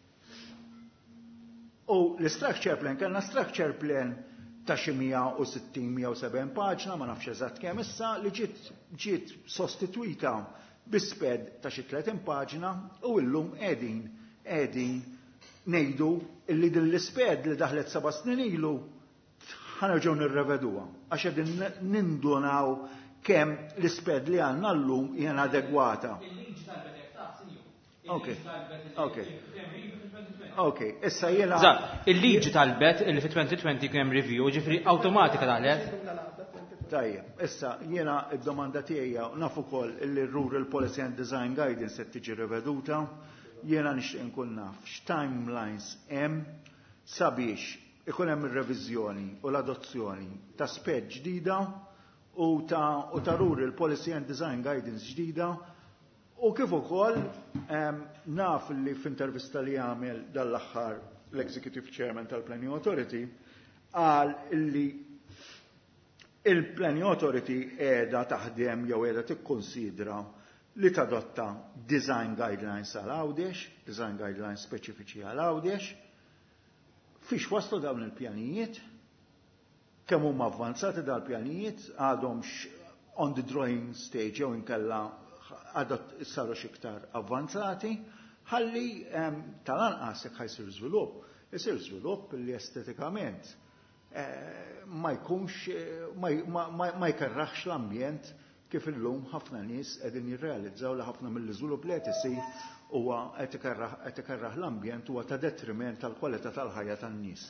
U l-structure plan, kellna structure plan ta' xi mija u sittin mija u sebgħin paġna, ma nafx eżatt kemm issa, li ġiet sostitwita bisped ta' xi tletin paġna u llum qegħdin qegħdin ngħidu illi din l-isped li daħlet seba' snin ilu ħanerġgħu nirreveduha għax qegħdin nindunaw kemm l-isped li għandna llum hija adegwata. Okay. Okay. Okay, issa jiena. Il-liġi tal-bet illi fi twenty twenty kien hemm review, ġifri awtomatika daħlet. Tajjeb, issa jiena d-domanda tiegħi nafu wkoll illi Rural Policy and Design Guidance qed tiġi riveduta, jiena nixtieq nkun naf x'timelines hemm sabiex ikun hemm ir-reviżjoni u l-adozzjoni ta' sped ġdida u ta' u ta' Rural Policy and Design Guidance ġdida. U kif ukoll naf li f'intervista li għamel dal-aħħar l-Executive Chairman tal-Planning Authority qal li il-Planning Authority qiegħda taħdem jew qiegħda tikkonsidra li tadotta design guidelines għal Għawdex, design guidelines speċifiċi għal Għawdex, fiex waslu dawn il-pjanijiet, kemm huma avvanzati dal-pjanijiet, għadhomx on the drawing stage jew inkella għadot saru xiktar avvanzati, ħalli tal-anqas jekk ħajsir żvilupp, isir żvilupp li estetikament ma jkunx ma jkerraħx l-ambjent kif illum ħafna nies qegħdin jirrealizzaw li ħafna mill-iżvilupp li qed isir huwa qed ikerraħ l-ambjent huwa ta' detriment tal-kwalità tal-ħajja tan-nies.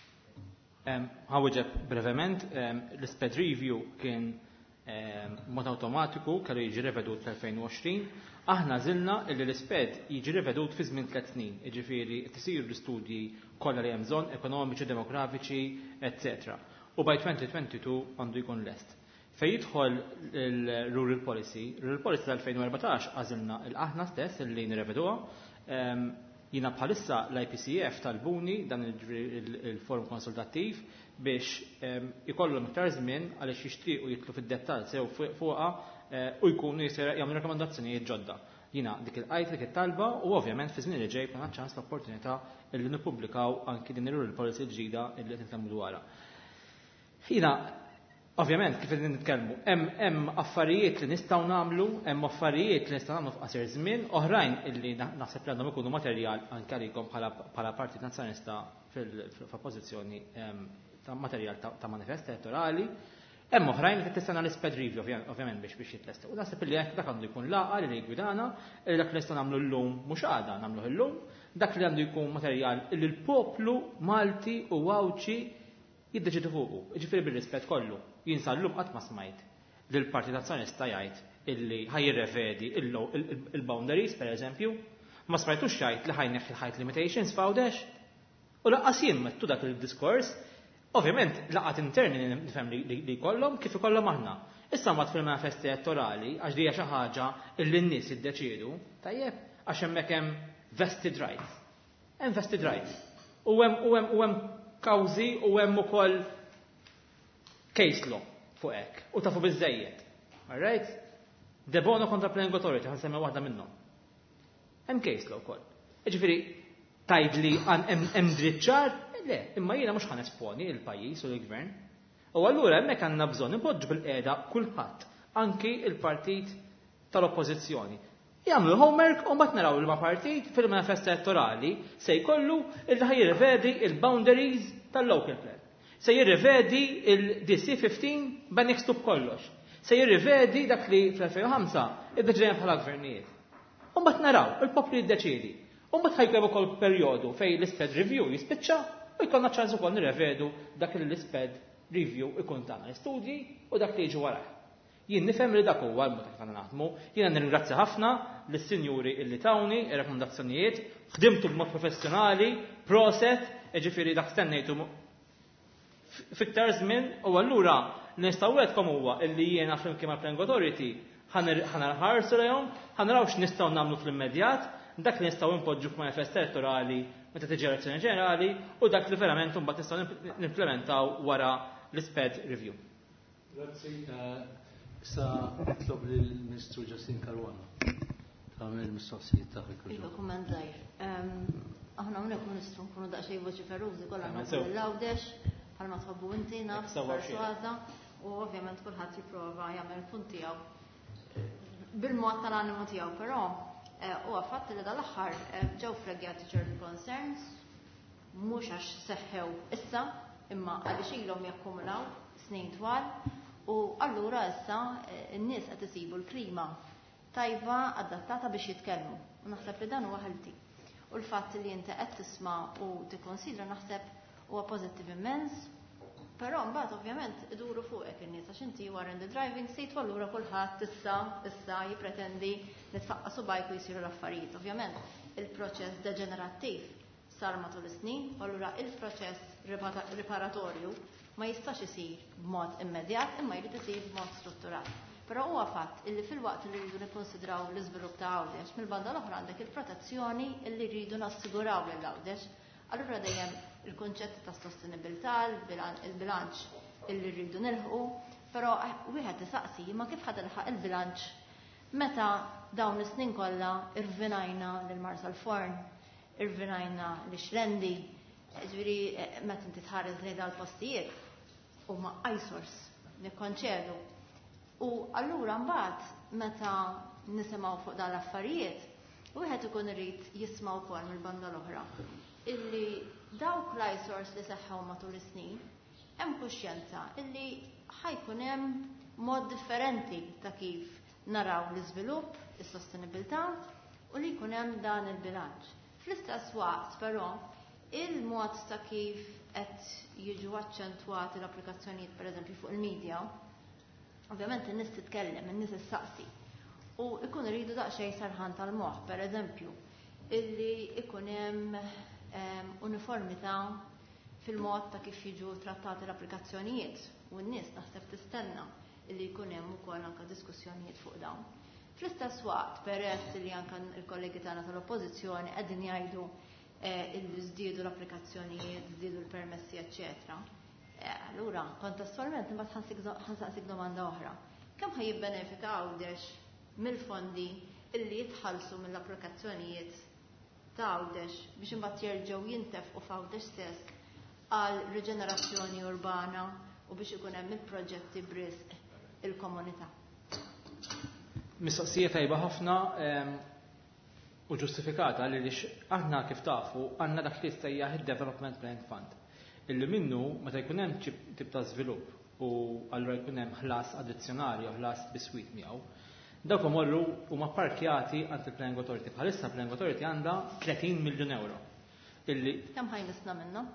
Ħawġeb brevement, l-sped review kien mod awtomatiku kellu jiġi revedut fl-elfejn u għoxrin, aħna żilna li l-isped jiġi revedut fi żmien tliet snin, jiġifieri tisir l-istudji kollha li hemm bżonn ekonomiċi, demografiċi, et cetera. U by twenty twenty-two għandu jkun lest. Fejn jidħol il-Rural Policy, Rural Policy tal-elfejn u erbatax għażilna l-aħna stess li nirreveduha. Jiena bħalissa l-I P C F tal-Buni dan il-forum konsultattiv biex ikollhom iktar żmien għaliex jixtiequ jitlu fid-dettall sew fuqha u jkunu jisir jagħmlu rakkomandazzjonijiet ġodda. Jiena dik il-qajt dik it-talba u ovvjament fi żmien li ġej kien ċans l-opportunità li nippubblikaw anki din ir-Rural Policy ġdida li qed nitkellmu dwarha. Jiena ovvjament kif qed nitkellmu hemm affarijiet li nistgħu nagħmlu, hemm affarijiet li nistgħu nagħmlu f'qasir żmien, oħrajn illi naħseb li għandhom ikunu materjal anke għalikom bħala Partit Nazzjonalista fil-pożizzjoni ta' materjal ta' manifest elettorali, hemm oħrajn li tistenna l-sped review ovvjament biex biex jitlesta. U naħseb li hekk dak għandu jkun laqgħa li jgwidana li dak li nistgħu nagħmlu llum mhux għada nagħmluh illum, dak li għandu jkun materjal li l-poplu Malti u Għawċi jiddeċidu fuqu. Jiġifieri bir-rispett kollu. Jien sal-lum qatt ma smajt li l-Partit Nazzjonalista jgħid illi ħajjirrevedi il-boundaries pereżempju, ma smajtux jgħid li ħajneħħi il-height limitations f'Għawdex. U laqqas jien mettu dak il-diskors, ovvjament laqgħat interni nifhem li jkollhom kif ikollhom aħna. Issa mbagħad fil-manifesti elettorali għax dija xi ħaġa illi n-nies jiddeċiedu, tajjeb għax hemmhekk hemm vested rights. Hemm vested rights. U hemm u hemm u hemm kawżi u hemm ukoll case law fuq hekk u tafu biżejjed. All right? De bono kontra Planning Authority ħansemmi waħda minnhom. Hemm case law wkoll. Jiġifieri tgħidli hemm dritt ċar, le, imma jiena mhux ħanesponi il-pajjiż u l-gvern. U allura hemmhekk għandna bżonn ipoġġu bil-qiegħda kulħadd, anki il-partit tal-oppożizzjoni. Jagħmlu homework u mbagħad naraw li ma' partit fil-manifest elettorali se jkollu illi ħajrivedi il-boundaries tal-local plan. Se jirrivedi il-D C fifteen b'annexu b'kollox. Se jirrivedi dak li fl-elfejn u ħamsa id-deċidejna bħala gvernijiet. U mbagħad naraw, il-poplu jiddeċiedi. U mbagħad ħajkun ukoll perjodu fejn l-isped review jispiċċa u jkollna ċans ukoll nirrevedu dak li l-isped review ikun tagħna l-istudji u dak li jiġu warah. Jien nifhem li dak huwa l-mod kif għandna naħdmu, jiena nirringrazzja ħafna lis-sinjuri illi tawni ir-rakkomandazzjonijiet, ħdimtu b'mod professjonali, proset, jiġifieri dak stennejtu fiktar żmien u allura nistgħu wedkom huwa illi jiena flimkien mal-Planning Authority ħanarħarsu lehom, ħanaraw x'nistgħu nagħmlu fl-immedjat, dak li nistgħu npoġġu f'manifest elettorali meta tiġi elezzjoni ġenerali u dak li verament imbagħad nistgħu nimplementaw wara l-sped review. Grazzi. Sa nitlob lill-Ministru Ġastin Karwana tagħmel mistoqsijiet tagħek. Il-dokument żgħir. Aħna hawnhekk Ministru nkunu daqsxejn voċiferużi kollha nagħmlu l-Għawdex bħalma tħobbu inti naf persważa u ovvjament kulħadd jipprova jagħmel punt tiegħu bil-mod tal-animu tiegħu, però huwa fatt li dal-aħħar ġew freggjati ċerti concerns mhux għax seħħew issa imma għaliex ilhom jakkumulaw snin twal. U allura issa n-nies qed isibu l-klima tajba adattata biex jitkellmu. U naħseb li dan huwa ħelti. U l-fatt li inti qed tisma' u tikkonsidra naħseb huwa pożittiv immens, però mbagħad ovvjament iduru fuqek in-nies għax inti wara in the driving seat u allura kulħadd issa issa jippretendi li tfaqqa subajku jsiru l-affarijiet. Ovvjament il-proċess deġenerattiv sar matul is-snin, u allura il-proċess riparatorju ma jistax isir b'mod immedjat imma jrid isir b'mod strutturat. Però huwa fatt illi fil-waqt li rridu nikkonsidraw l-iżvilupp ta' Għawdex mill-banda l-oħra għandek il-protezzjoni illi rridu nassiguraw lil Għawdex. Allura dejjem il-konċetti ta' sostenibilità, il-bilanċ illi rridu nilħu, però wieħed isaqsi ma kif ħad ilħaq il-bilanċ meta dawn is-snin kollha irvinajna lil Marsa l-Forn, irvinajna li xrendi, ġifieri meta inti tħares lejn dal-postijiet huma eyesores nikkonċedu. U allura mbagħad meta nisimgħu fuq dan l-affarijiet, wieħed ikun irid jisma' wkoll mill-banda l-oħra illi dawk l-eyesores li seħħew matul is-snin hemm kuxjenza illi ħajkun hemm mod differenti ta' kif naraw l-iżvilupp, is-sostenibilità u li jkun hemm dan il-bilanċ. Fl-istess waqt però il-mod ta' kif qed jiġu aċċentwati l-applikazzjonijiet pereżempju fuq il-medja, ovvjament in-nies titkellem, in-nies issaqsi. U ikun iridu daqsxejn sarħan tal-moħħ, pereżempju, illi ikun hemm uniformità fil-mod ta' kif jiġu trattati l-applikazzjonijiet u n-nies naħseb tistenna illi jkun hemm ukoll anke diskussjonijiet fuq dawn. Fl-istess waqt peress li anke il-kollegi tagħna tal-oppożizzjoni qegħdin jgħidu illi żdiedu l-applikazzjonijiet, żdiedu l-permessi, eċċetera. Allura, kontestualment imbagħad ħansaqsik domanda oħra. Kemm ħajjibbenefika Għawdex mill-fondi illi jitħallsu mill-applikazzjonijiet ta' Għawdex biex imbagħad jerġgħu jintefqu f'Għawdex stess għal riġenerazzjoni urbana u biex ikun hemm il-proġetti b'risq il-komunità. Mistoqsija tajba ħafna u ġustifikata li aħna kif tafu għandna dak li jistejjaħ id-Development Plan Fund. Illi minnu meta jkun hemm tip ta' żvilupp u allura jkun hemm ħlas addizzjonali u ħlas biswit miegħu, dawk imorru huma parkjati għand il-Planning Authority. Bħalissa Planning Authority għandha tletin miljun euro. Illi kemm ħajnisna minnhom?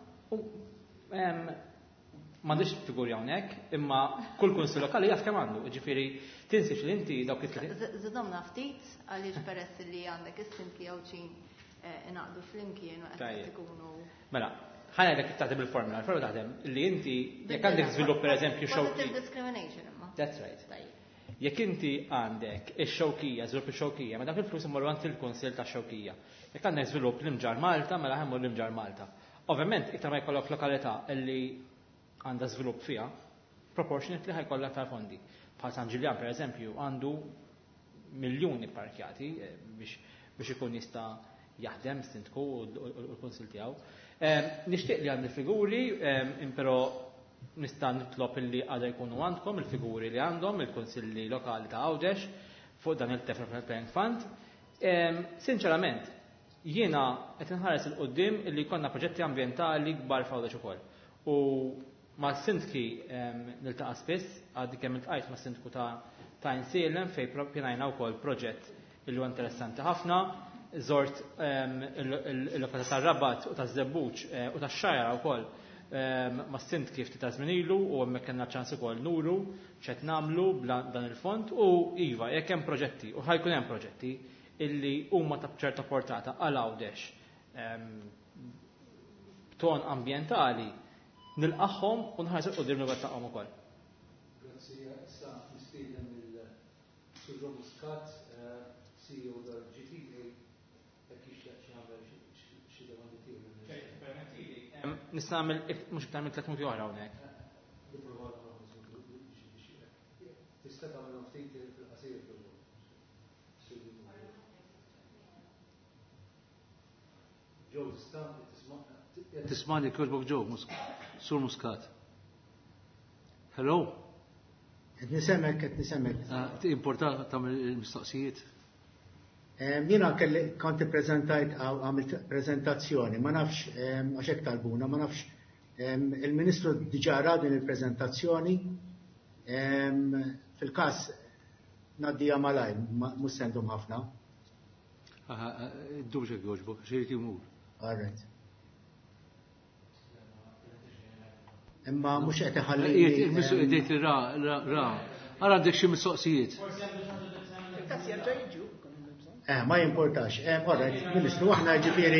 M'għandix figuri hawnhekk, imma kull kunsill lokali jaf kemm għandu. Ġifieri tinsiex li inti dawk it-tletin. Żidhomna ftit għaliex peress li għandek is-sinki jew ċin inaqdu flimkien u qed ikunu. Mela, ħana jekk taħdem il-formula, il-formula taħdem li inti jekk għandek żvilupp pereżempju xewki. Positive discrimination imma. That's right. Jekk inti għandek ix-xewkija, żvilupp ix-xewkija, ma dak il-flus imorru għand il-kunsill tax-xewkija. Jekk għandek żvilupp l-imġar Malta, mela ħemmur l-imġar Malta. Ovvjament, iktar ma jkollok lokalità li għandha żvilupp fiha, proportionately ħajkollha aktar fondi. Bħal San Ġiljan pereżempju għandu miljuni parkjati biex ikun jista' jaħdem stintku u l-kunsill tiegħu. Nixtieq li għandi figuri, però nista' nitlob illi għadha jkunu għandkom il-figuri li għandhom il-kunsilli lokali ta' Għawdex fuq dan il-Development Plan Fund. Sinċerament, jiena qed inħares il-qudiem illi jkollna proġetti ambjentali kbar f'Għawdex ukoll. U ma' sindki niltaqa' spiss, għaddi kemm iltqajt ma' sindku ta' Insielem fejn pjanajna wkoll proġett illi huwa interessanti ħafna. Żort il-lokalità tar-Rabat u taż-Żebbuġ u tax-Xajra wkoll ma' sindki ftit ta' żmien ilu u hemmhekk kellna ċans ukoll nuru x'qed nagħmlu dan il-fond u iva jekk hemm proġetti u ħajkun hemm proġetti illi huma ta' ċerta portata għal Għawdex ton ambjentali nilqaħħom u nħarsu l-qudiem li għattaqhom ukoll. Grazzi, issa nistieden il-Sur Muscat, C E O tal-G T A, jekk jixtieq xi nagħmel xi domandi tiegħu. Nista' nagħmel mhux iktar minn tliet minuti oħra hawnhekk. Tista' tagħmel ftit fil-qasir Joe, tismani kħoġbok Joe, Sur Muscat. Hello? Qed nisemmek, qed nisemmek. Importanti tagħmel il-mistoqsijiet. Jiena kelli kont ippreżentajt għamilt preżentazzjoni, ma nafx għax hekk talbuna, ma nafx il-Ministru diġà ra din il-preżentazzjoni fil-każ ngħaddija malaj, mhux sendhom ħafna. Id-dubx hekk jogħġbok, xejn jimur. All right. Imma mhux qed iħalli. Il-mistoqsijiet li ra ra. Ara għandek xi mistoqsijiet. Eh, ma jimportax. Eh, alright, Ministru, aħna ġifieri.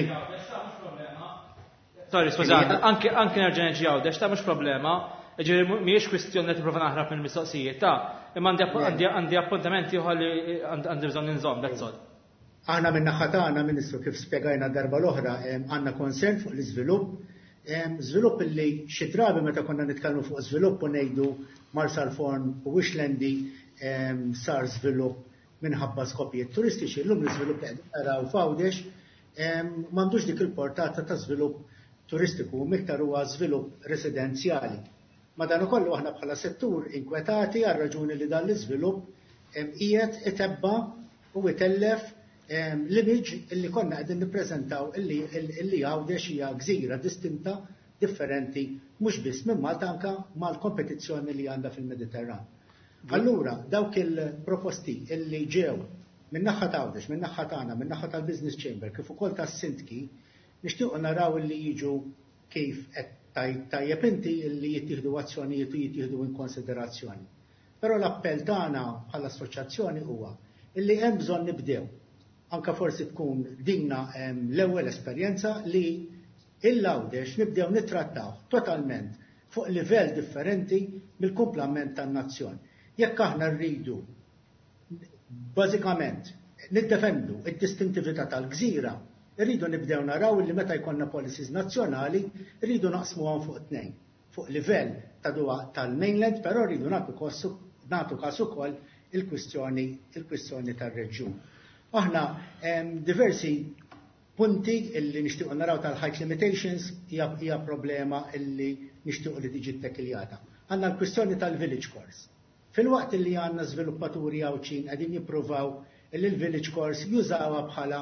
Sorry, skużat, anke anke nerġa' neġi Għawdex ta' mhux problema. Ġifieri mhijiex kwistjoni li tipprova naħrab mill-mistoqsijiet ta' imma għandi appuntamenti ieħor li għandi bżonn inżomm bezzol. Aħna minn naħa tagħna, Ministru, kif spjegajna darba l-oħra, għandna konsent fuq l-iżvilupp żvilupp illi xi drabi meta konna nitkellmu fuq żvilupp u ngħidu Marsalforn u Wishlendi sar żvilupp minħabba skopijiet turistiċi, llum l-iżvilupp li qegħdin naraw f'Għawdex m'għandux dik il-portata ta' żvilupp turistiku, miktar huwa żvilupp residenzjali. Madankollu aħna bħala settur inkwetati għal raġuni li dan l-iżvilupp qiegħed itebba u itellef l-image illi konna qegħdin nippreżentaw illi Għawdex hija gżira distinta, differenti, mhux biss minn Malta anke mal-kompetizzjoni li għandha fil-Mediterran. Allura, dawk il-proposti illi ġew minn naħa Għawdex, minn naħa tagħna, minn naħa tal-Business Chamber, kif ukoll tas-Sindki, nixtiequ naraw illi jiġu kif qed tajjeb inti illi jittieħdu azzjonijiet u jittieħdu in konsiderazzjoni. Però l-appell tagħna bħala assoċjazzjoni huwa illi hemm bżonn nibdew. Anke forsi tkun dinna l-ewwel esperjenza li il-Għawdex nibdew nittrattaw totalment fuq livell differenti mill-kumplament tan-nazzjon. Jekk aħna rridu bażikament niddefendu id-distintività tal-gżira, irridu nibdew naraw li meta jkollna policies nazzjonali, rridu naqsmuhom fuq tnejn. Fuq livell tal-mainland, però rridu nagħtu każ ukoll il-kwistjoni il-kwistjoni tar-reġjun. Aħna diversi punti illi nixtiequ naraw tal-height limitations hija problema illi nixtiequ li tiġi ttekiljata. Għandna l-kwistjoni tal-village course. Fil-waqt li għandna żviluppaturi għawċin qegħdin jippruvaw illi l-village course jużawha bħala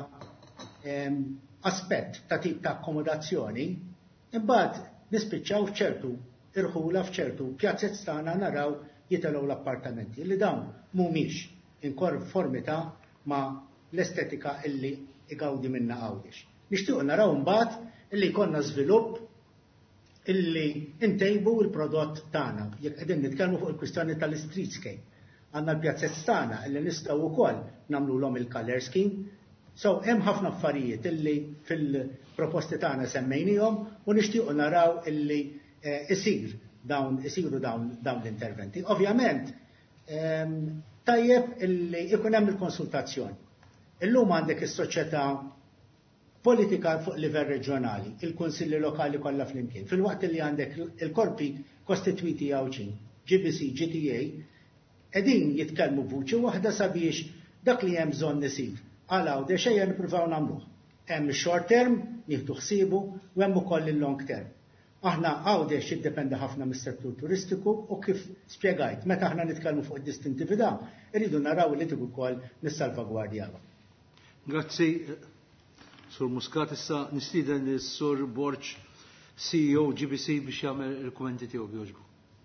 aspett ta' tip ta' akkomodazzjoni, imbagħad nispiċċaw f'ċertu irħula f'ċertu pjazzett tagħna naraw jitelgħu l-appartamenti li dawn mhumiex inkonformità ma' l-estetika illi igawdi minna Għawdex. Nixtiequ naraw mbagħad illi jkollna żvilupp illi intejbu l-prodott tagħna. Jekk qegħdin nitkellmu fuq il-kwistjoni tal-streetscape. Għandna l-pjazzett tagħna illi nistgħu wkoll nagħmluhom il-color scheme. So hemm ħafna affarijiet illi fil-proposti tagħna semmejnihom u nixtiequ naraw illi isir dawn isiru dawn dawn l-interventi. Ovvjament tajjeb illi ikun hemm il-konsultazzjoni. Illum għandek is-soċjetà politika fuq livell reġjonali, il-kunsilli lokali kollha flimkien. Fil-waqt li għandek il-korpi kostitwiti għawċin, G B C, G T A, qegħdin jitkellmu b'vuċi waħda sabiex dak li hemm bżonn isir. Għal Għawdex xejn nippruvaw nagħmluh. Hemm short term, nieħdu ħsiebu, u hemm ukoll il-long term. Aħna Għawdex jiddependi ħafna mis-settur turistiku u kif spjegajt, meta aħna nitkellmu fuq id-distintività, irridu naraw li tiku wkoll nissalvagwardjawha. Grazzi, Sur Muscat, issa nistieden lis-Sur Borċ, C E O G B C biex jagħmel il-kummenti tiegħu bjogħġbu.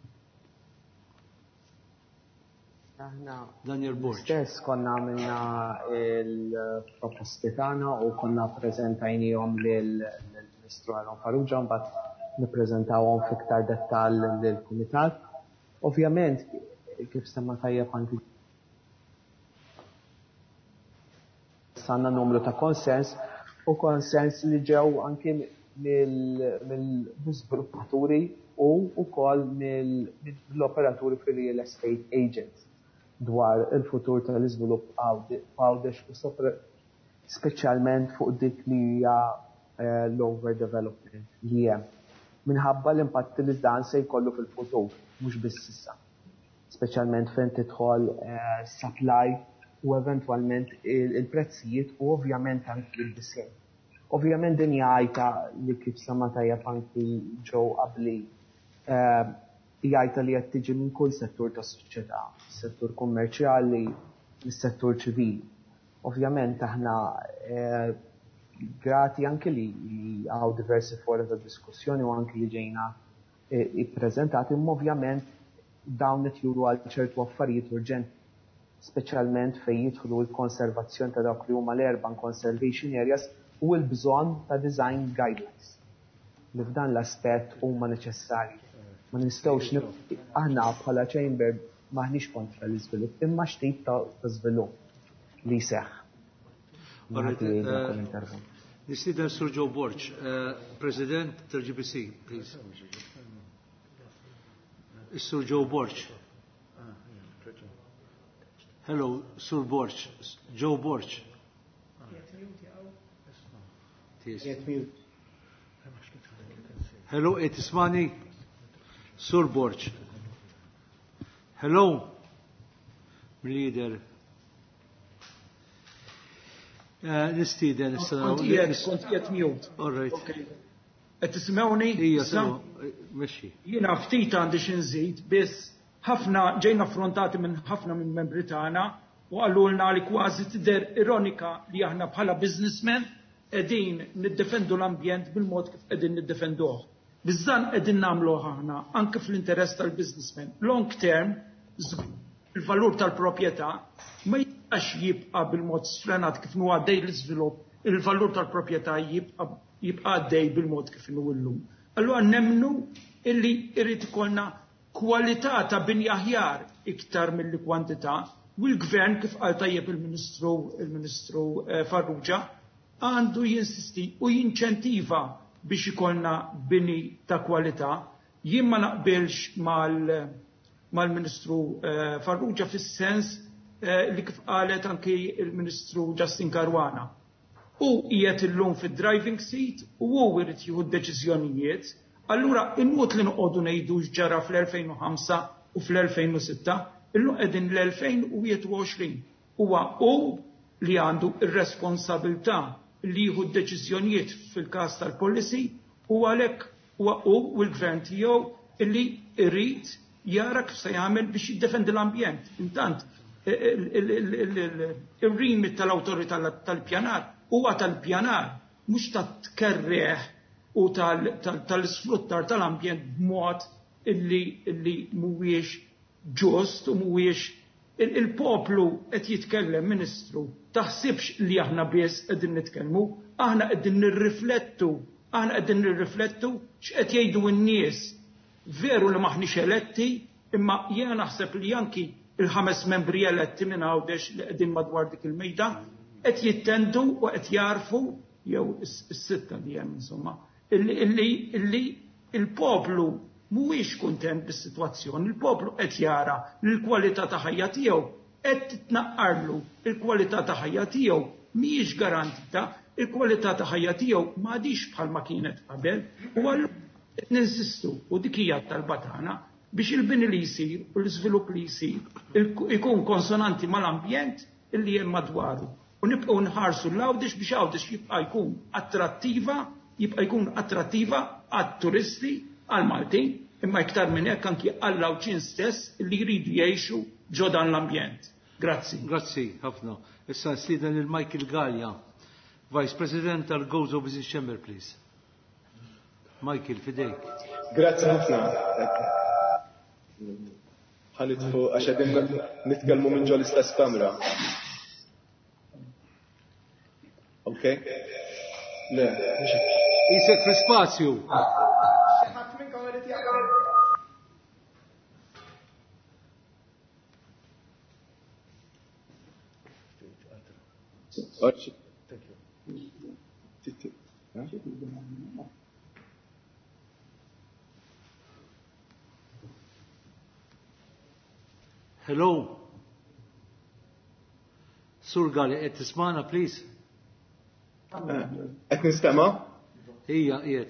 Daniel Borċ. Stess konna għamilna il-proposti tagħna u konna preżentajnihom lill-Ministru Aaron Farrugia mbagħad nippreżentawhom fiktar dettall lill-Kumitat. Ovvjament, kif semma tajjeb anki sanna numru ta' konsens u konsens li ġew anki mill-sviluppaturi u wkoll mill-operaturi fil-real estate agents dwar il-futur tal-iżvilupp Għawdex u speċjalment fuq dik li hija l-overdevelopment li hemm. Minħabba l-impatti li dan se jkollu fil-futur, mhux biss issa. Speċjalment fejn tidħol supply u eventwalment il-prezzijiet u ovvjament anki il-disejn. Ovvjament din jgħajta li kif sama tajjeb anki ġew qabli jgħajta li qed tiġi minn kull settur tas-soċjetà, settur kummerċjali, mis-settur ċivili. Ovvjament aħna grati anke li għaw diversi fora ta' diskussjoni u anke li ġejna ippreżentati, imma ovvjament dawn qed juru għal ċertu affarijiet urġenti, speċjalment fejn jidħlu l-konservazzjoni ta' dawk li huma l-urban conservation areas u l-bżonn ta' design guidelines. Li f'dan l-aspett huma neċessarji. Ma nistgħux aħna bħala chamber maħniex kontra l-iżvilupp, imma xtip ta' żvilupp li seħħ. Nistieden Sur Joe Borch, President tal-G B C, please. Sur Joe Borch. Hello, Sur Borch. Joe Borch. Hello, it is Mani. Sur Borch. Hello, leader. Nistiden, kont qiegħed mute. All right. Qed tismewni? Ija, mexxi. Jiena ftit għandi xi nżid, biss ħafna ġejna affrontati minn ħafna minn membri tagħna u għallulna li kważi tidher ironika li aħna bħala businessmen qegħdin niddefendu l-ambjent bil-mod kif qegħdin niddefenduh. Biżżan qegħdin nagħmluh aħna anke fl-interess tal-businessmen. Long term, il-valur tal-proprjetà ma jistax jibqa' bil-mod sfrenat kif nu għaddej l-iżvilupp, il-valur tal-proprjetà jibqa' għaddej bil-mod kif nu llum. Allura nemmnu illi irrid ikollna kwalità ta' binja aħjar iktar milli kwantità u l-gvern kif qal tajjeb il-Ministru il-Ministru Farrugia għandu jinsisti u jinċentiva biex ikollna bini ta' kwalità. Jien ma naqbilx mal-Ministru Farrugia fis-sens li kif qalet anki il-Ministru Justin Caruana. U qiegħed illum fid-driving seat u hu jrid jieħu d-deċiżjonijiet. Allura inmut li noqogħdu ngħidu x'ġara fl-elfejn u ħamsa u fl-elfejn u sitta, illum qegħdin l-elfejn u wieħed u għoxrin. Huwa hu li għandu r-responsabilità li jieħu d-deċiżjonijiet fil-każ tal-policy u għalhekk huwa hu u l-gvern tiegħu illi jrid jara kif se jagħmel biex jiddefendi l-ambjent. Intant il-remit tal-awtorità tal-pjanar huwa tal-pjanar mhux tat-tkerreħ u tal-sfruttar tal-ambjent b'mod illi mhuwiex ġust u mhuwiex il-poplu qed jitkellem Ministru taħsibx li aħna biss qegħdin nitkellmu, aħna qegħdin nirriflettu, aħna qegħdin nirriflettu x'qed jgħidu n-nies. Veru li maħniex eletti, imma jiena naħseb li anki il-ħames membri eletti minn Għawdex li qegħdin madwar dik il-mejda qed jittendu u qed jarfu jew is-sitta li hemm insomma illi il-poplu mhuwiex kuntent bis-sitwazzjoni, il-poplu qed jara li l-kwalità ta' ħajja tiegħu qed titnaqqarlu, il-kwalità ta' ħajja tiegħu mhijiex garantita, il-kwalità ta' ħajja tiegħu m'għadix bħalma kienet qabel u allura ninsistu u dik hija talba tagħna biex il-bini li jsir u l-iżvilupp li jsir ikun konsonanti mal-ambjent illi hemm madwaru. U nibqgħu nħarsu l-Għawdex biex Għawdex jibqa' jkun attrattiva, jibqa' jkun attrattiva għat-turisti, għal-Maltin, imma iktar minn hekk anki għall-Lawċin stess li jridu jgħixu ġo dan l-ambjent. Grazzi. Grazzi, ħafna. Issa nstieden lil Michael Gallia, Vice President tal-Gozo Business Chamber, please. Michael, fidejk. Grazzi ħafna. Ħanitfu għax qegħdin nitkellmu minn ġol istess kamra. Okay? Le. Isek fl-spazju. Hello. Sur Gali, qed tismana, please? Qed nistema'? Ija, qiegħed.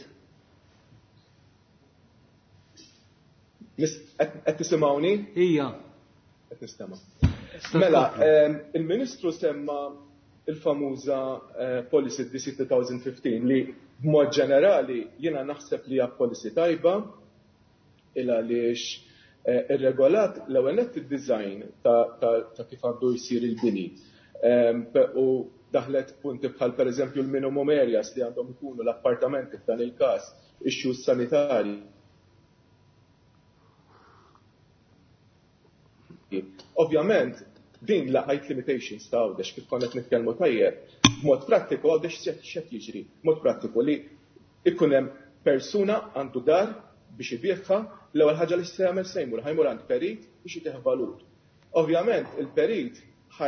Qed tisimgħuni? Ija. Qed nistema'. Mela, il-Ministru semma il-famuża Policy D C twenty fifteen li b'mod ġenerali jiena naħseb li hija policy tajba il għaliex irregolat l-ewwel nett id-design ta' kif għandu jsir il-bini. U daħlet punti bħal pereżempju l-minimum areas li għandhom ikunu l-appartamenti f'dan il-każ, issues sanitarji. Ovvjament, din la height limitations ta' Għawdex kif konnet nitkellmu tajjeb, b'mod prattiku Għawdex x'qed jiġri, b'mod prattiku li ikun hemm persuna għandu dar biex ibieħħa l-ewwel ħaġa li se jagħmel se jmur ħajmur għand perit biex jitieħ valur. Ovvjament il-perit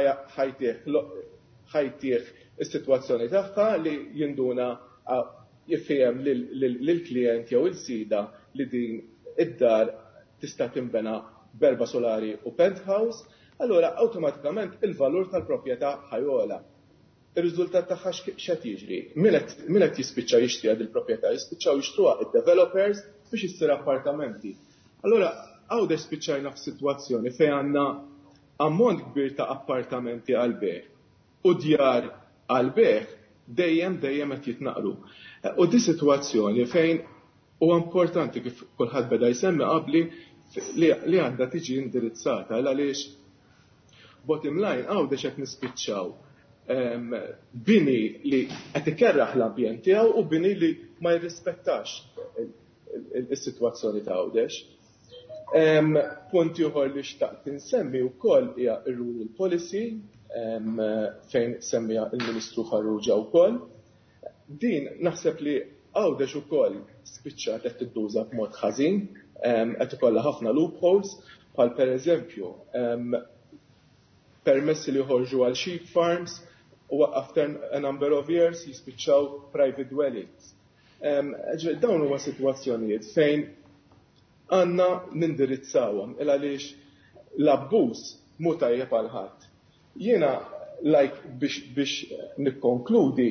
ħajtieħ is-sitwazzjoni tagħha li jinduna jifhem lill-klijent jew il-sida li din id-dar tista' tinbena berba solari u penthouse, allora awtomatikament il-valur tal-proprjetà ħajola. ir-riżultat tagħha x'qed jiġri. Min qed jispiċċa jixtri għad il-proprjetà, jispiċċaw jixtruha id-developers biex jissir appartamenti. Allura hawn spiċċajna f'sitwazzjoni fejn għandna ammont kbir ta' appartamenti għal beħ u djar għal beħ dejjem dejjem qed jitnaqru. U di sitwazzjoni fejn huwa importanti kif kulħadd beda jsemmi qabli li għandha tiġi indirizzata għaliex bottom line hawn qed nispiċċaw bini li qed ikerraħ l-ambjent tiegħu u bini li ma jirrispettax is-sitwazzjoni ta' Għawdex. Punti uħor li xtaqt insemmi wkoll hija r-rural policy fejn semmija il-Ministru Farrugia wkoll. Din naħseb li Għawdex ukoll spiċċat qed tidduża b'mod ħażin, qed ikollha ħafna loopholes, bħal pereżempju permessi li joħorġu għal sheep farms u after a number of years jispiċċaw private dwellings. Dawn huwa sitwazzjonijiet fejn għandna nindirizzawhom il għaliex l-abbuż mhu tajjeb għal ħadd. Jiena like biex nikkonkludi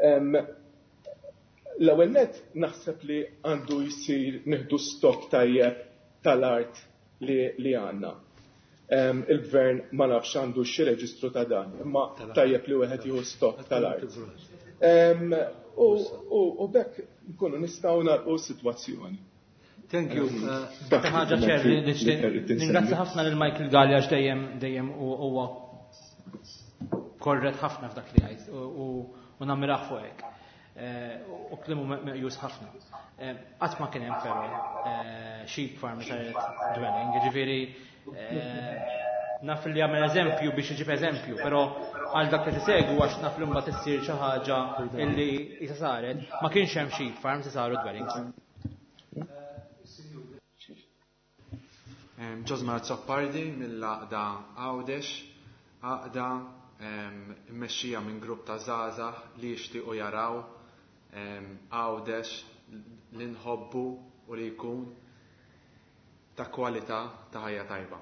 l-ewwel nett naħseb li għandu jsir nieħdu stock tajjeb tal-art li għandna. Il-gvern ma nafx għandu xi reġistru ta' dan, imma tajjeb li wieħed jieħu stock tal-art. U bekk nkunu nistgħu nagħlqu s-sitwazzjoni. Thank you. Ħaġa ċerri, ningrazzja ħafna lil Michael Galli għax dejjem dejjem huwa korret ħafna f'dak li għajt u nammiraħ fuq hekk. U klimu meqjus ħafna. Qatt ma kien hemm però sheep farm dwelling, jiġifieri naf li għamel eżempju biex iġib eżempju, però għal dak li tisegwu għax naf li mbagħad issir xi ħaġa illi issa saret, ma kienx hemm sheep farms isaru dwellings. Ġosmar Zoppardi mill-Għaqda Għawdex, Għaqda mmexxija minn grupp ta' żgħażagħ li jixtiequ jaraw Għawdex li nħobbu u li jkun ta' kwalità ta' ħajja tajba.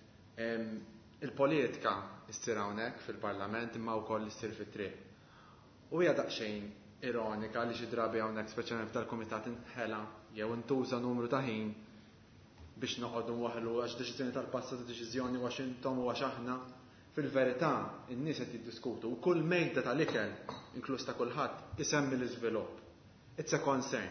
Il-politika issir hawnhekk fil-Parlament imma wkoll issir fit-triq. U hija daqsxejn ironika li xi drabi hawnhekk speċjalment f'dal-kumitat inħela jew intuża numru ta' ħin biex noqogħdu waħlu għax deċiżjoni tal-passat deċiżjoni Washington u għax aħna fil-verità in-nies qed jiddiskutu u kull mejda tal-ikel inkluż ta' kulħadd isemmi l-iżvilupp. It's a concern.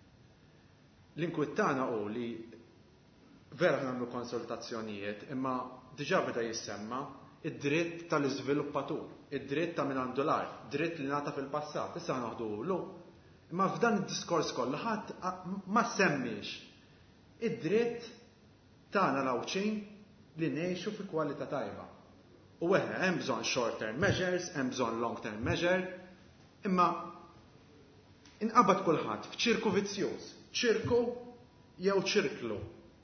L-inkwittana hu li vera nagħmlu konsultazzjonijiet imma diġà beda jissemma id-dritt tal-iżviluppatur, id-dritt ta' min għandu l-art, dritt li nagħta fil-passat, issa naħduhlu. Imma f'dan id-diskors kollu ħadd ma semmix id-dritt tagħna l-Għawċin li ngħixu fi kwalità tajba. U eħe hemm bżonn short term measures, hemm bżonn long term measure, imma inqabad kulħadd f'ċirku vizzjuż, ċirku jew ċirklu.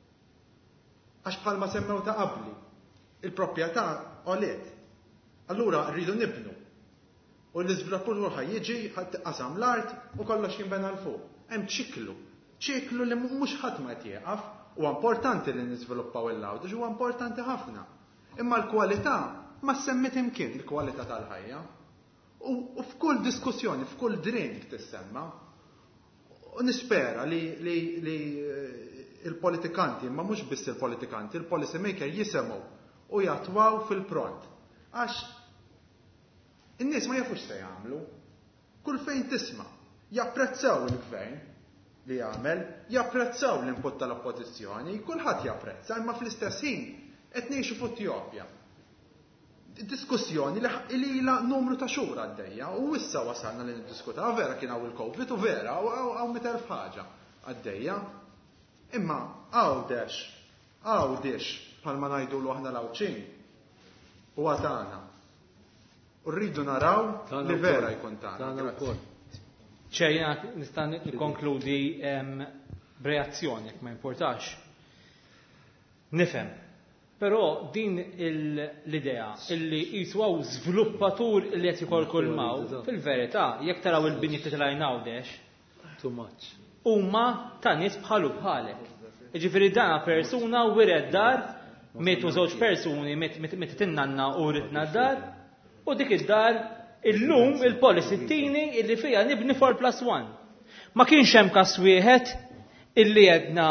Għax bħalma semmew ta' qabli, il-proprjetà għoliet. Allura rridu nibnu. U l-iżviluppatur ħaj jiġi ħadd qasam l-art u kollox jinbena l fuq. Hemm ċiklu. ċiklu li mhux ħadd ma qed jieqaf, huwa importanti li niżviluppaw il-Għawdex, huwa importanti ħafna. Imma l-kwalità ma semmit imkien il-kwalità tal-ħajja. U f'kull diskussjoni, f'kull drink tissemma, u nispera li il-politikanti, ma mhux biss il-politikanti, il-policy maker jisemgħu u jatwaw fil-pront. Għax in-nies ma jafux se jagħmlu. Kull fejn tisma' japprezzaw il-gvern li jagħmel, japprezzaw l-input tal-oppożizzjoni, kulħadd japprezza, imma fl-istess ħin qed ngħixu f'Etjopja. Diskussjoni li ilha numru ta' xhur għaddejja u issa wasalna li niddiskutaw vera kien hawn il-Covid u vera hawn mit elf ħaġa għaddejja. Imma Għawdex, Għawdex bħalma ngħidulu aħna l-Għawċin huwa tagħna. U rridu naraw li vera jkun tagħna. ċejja nista' nikkonkludi b'reazzjoni jekk ma importax. Nifhem. Però din l-idea illi jiswaw żviluppatur li qed jikolkulmaw fil-verità jekk taraw il-binji titlajn Għawdex too much. Huma ta' nies bħalu bħalek. Jiġifieri dana persuna wired dar, mietu żewġ persuni, met tinnanna u ritna d-dar, u dik id-dar Illum il-policy t-tieni illi fija nibni four plus one. Ma kienx hemm każ wieħed illi jedna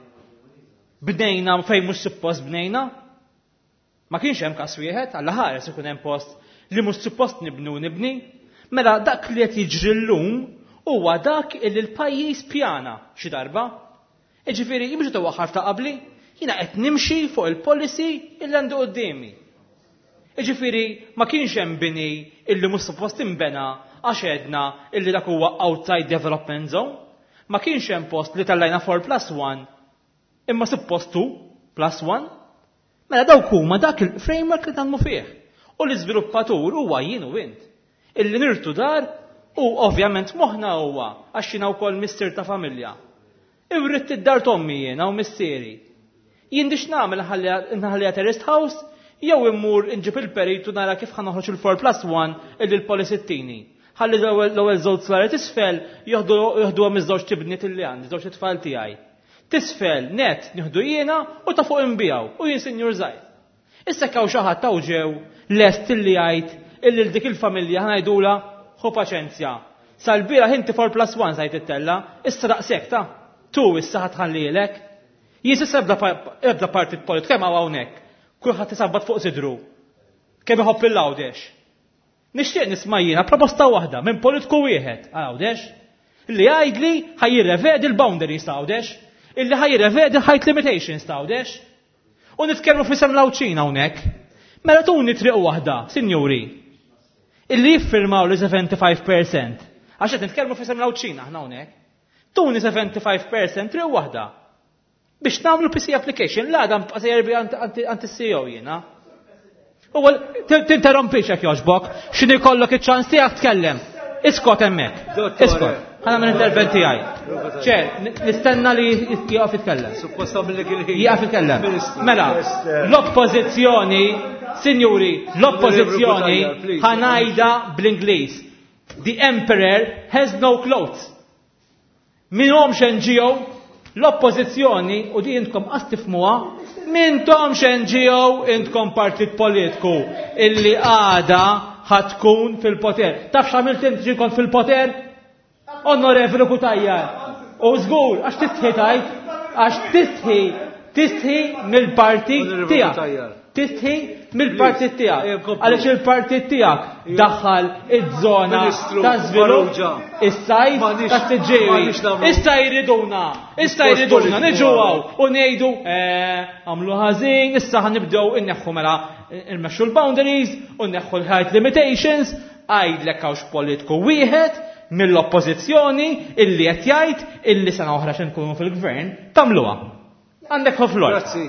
bnejna fejn mhux suppost bnejna. Ma kienx hemm każ wieħed, alla ħares ikun hemm post li mhux suppost nibnu nibni. Mela dak li qed jiġri llum huwa dak illi l-pajjiż pjana xi darba. Jiġifieri mhux qed waħħar ta' qabli, jiena qed nimxi fuq il-policy illi għandu qudiemi. Jiġifieri ma kienx hemm bini illi mhux suppost inbena għax għedna illi dak huwa outside development zone. Ma kienx hemm post li tellajna four plus one imma suppost two plus one. Mela dawk huma dak il-framework li tagħmlu fih. U l-iżviluppatur huwa jien u int. Illi nirtu dar u ovvjament moħħna huwa għax jiena wkoll missier ta' familja. Irrid id-dar tommi jiena u missieri. Jien dix nagħmel inħallija terraced house jew immur inġib il-peritu nara kif ħanoħroġ il-four plus one illi l-policy t-tieni. Ħalli l-ewwel żewġ slaret isfel joħduhom iż-żewġ tibniet illi għandi, żewġ it-tfal tiegħi. Tisfel net nieħdu jiena u ta' fuq inbijaw u jien sinjur żgħir. Issa kaw xi ħadd taw ġew lest illi jgħid illi dik il-familja ngħidula ħu paċenzja. Sal-bira inti four plus one żgħid it-tella, issa daqshekk ta' tu issa ħadħallilek. Jien issa ebda partit politik kemm hawnhekk. Kulħadd isabbat fuq sidru. Kemm iħobb il-Għawdex. Nixtieq nisma' jiena proposta waħda minn politiku wieħed Għawdex illi jgħidli ħajjirrevedi l-boundaries ta' Għawdex, illi ħajjirrevedi l-height limitations ta' Għawdex. U nitkellmu f'isem l-Awċina hawnhekk. Mela tuni triq waħda, sinjuri, illi jiffirmaw li seventy-five percent. Għax qed nitkellmu f'isem l-Awċina aħna hawnhekk. Tuni seventy-five percent triq waħda. Biex nagħmlu P C application l-għadam qasejjer anti-C E O jiena. U tinterrompix jekk jogħġbok, x'inhi jkollok iċ-ċans tiegħek tkellem. Iskot hemmhekk. Iskot. Ħana minn intervent tiegħi. Ċer, nistenna li jieqaf jitkellem. Suppostabbli kien jieqaf jitkellem. Mela, l-oppożizzjoni, sinjuri, l-oppożizzjoni ħanajda bl-Ingliż. The emperor has no clothes. Minhomx N G O, l-oppożizzjoni u di intkom qas tifhmuha, mintomx N G O intkom partit politiku illi għada ħatkun fil-poter. Taf x'għamilt inti kont fil-poter? Onorevoli Kutajjar. U żgur għax tistħi tajt, għax tistħi, tistħi mill-partit tiegħek. Tistħi mill-partit tiegħek. Għaliex il-partit tiegħek daħħal iż-żona ta' żvilupp is-sajt ta' tiġġieli. Issa jriduna, issa jriduna niġuwaw u ngħidu għamlu ħażin, issa ħanibdew inneħħu mela nmexxu l-boundaries u nneħħu l-height limitations, għajdlek hawnx politiku wieħed mill-oppożizzjoni illi qed jgħid illi sena oħra xi nkunu fil-gvern tagħmluha. Għandek ħoflor. Grazzi.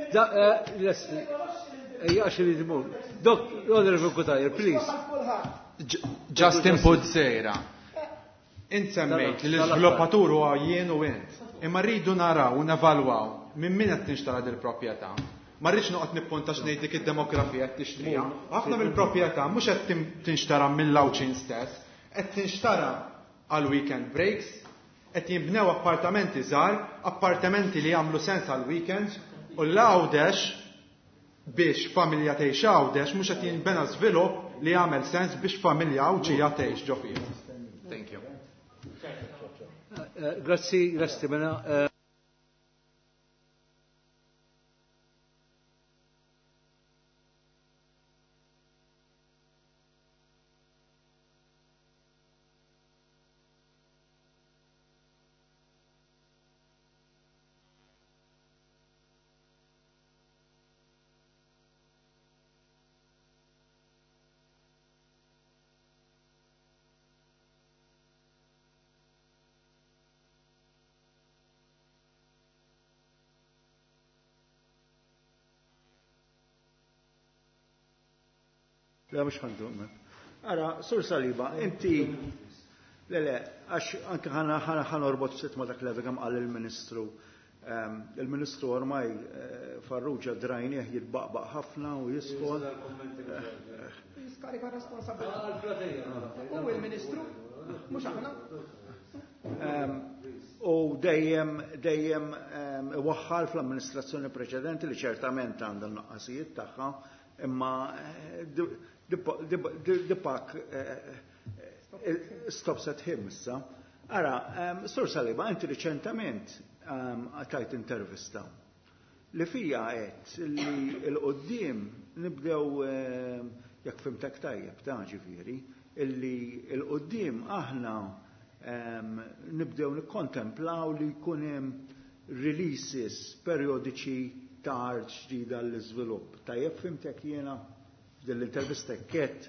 Ejja xi li dimur. Dok, Honorable Kutajjar, please. Just input sejra. Int semmejt li l-iżviluppatur huwa jien u int. Imma rridu naraw u nevalwaw minn min qed tinxtara dil proprjetà. Ma rridx noqgħod nippunta x'ngħid dik id-demografija qed tixtriha. Ħafna mill-proprjetà mhux qed tinxtara mill-Lawċin stess, qed tinxtara għal weekend breaks, qed jinbnew appartamenti żgħar, appartamenti li jagħmlu sens għal weekends u l-Għawdex biex familja tgħix Għawdex mhux qed jinbena żvilupp li jagħmel sens biex familja Għawġija tgħix ġo fih. Thank you. Grazzi, grazzi mena. La mux ħandu. Ara, Sur Saliba, inti, le le, għax anke ħana orbot sitt ma dak l-għam għal il-Ministru. Il-Ministru ormai Farrugia drajnieħ jitbaqbaq ħafna u jiskol. Jiskarika responsabilità. U il-Ministru, mux aħna. U dejjem dejjem waħħal fl-amministrazzjoni preċedenti li ċertament għandha n-naqqasijiet tagħha. imma the buck stops at him issa. Ara, Sur Saliba, inti riċentament għatajt intervista li fija għed li l-qoddim nibdew, jak fimtek tajjeb, ta' ġifiri, illi l-qoddim aħna nibdew nikkontemplaw li kunem releases periodiċi ta' art ġdida l-izvilupp. Tajjeb fimtek jena dell-intervista kett.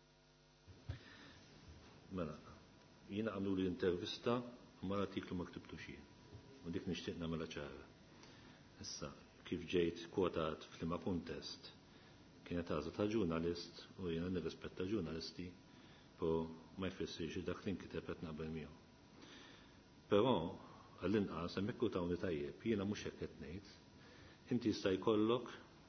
Mela, jena għamlu li intervista ma artiklu ma ktibtu xien. U dik nixtieq nagħmilha ċara. Issa, kif ġejt kwotat f'liema puntest, kienet għażla ta' ġurnalist u jiena nirrispetta ġurnalisti, po ma jfissirx dak li nkiteb qed naqbel miegħu. Però għall-inqas hemmhekk u tawni tajjeb, jiena mhux hekk qed ngħid, inti jista' jkollok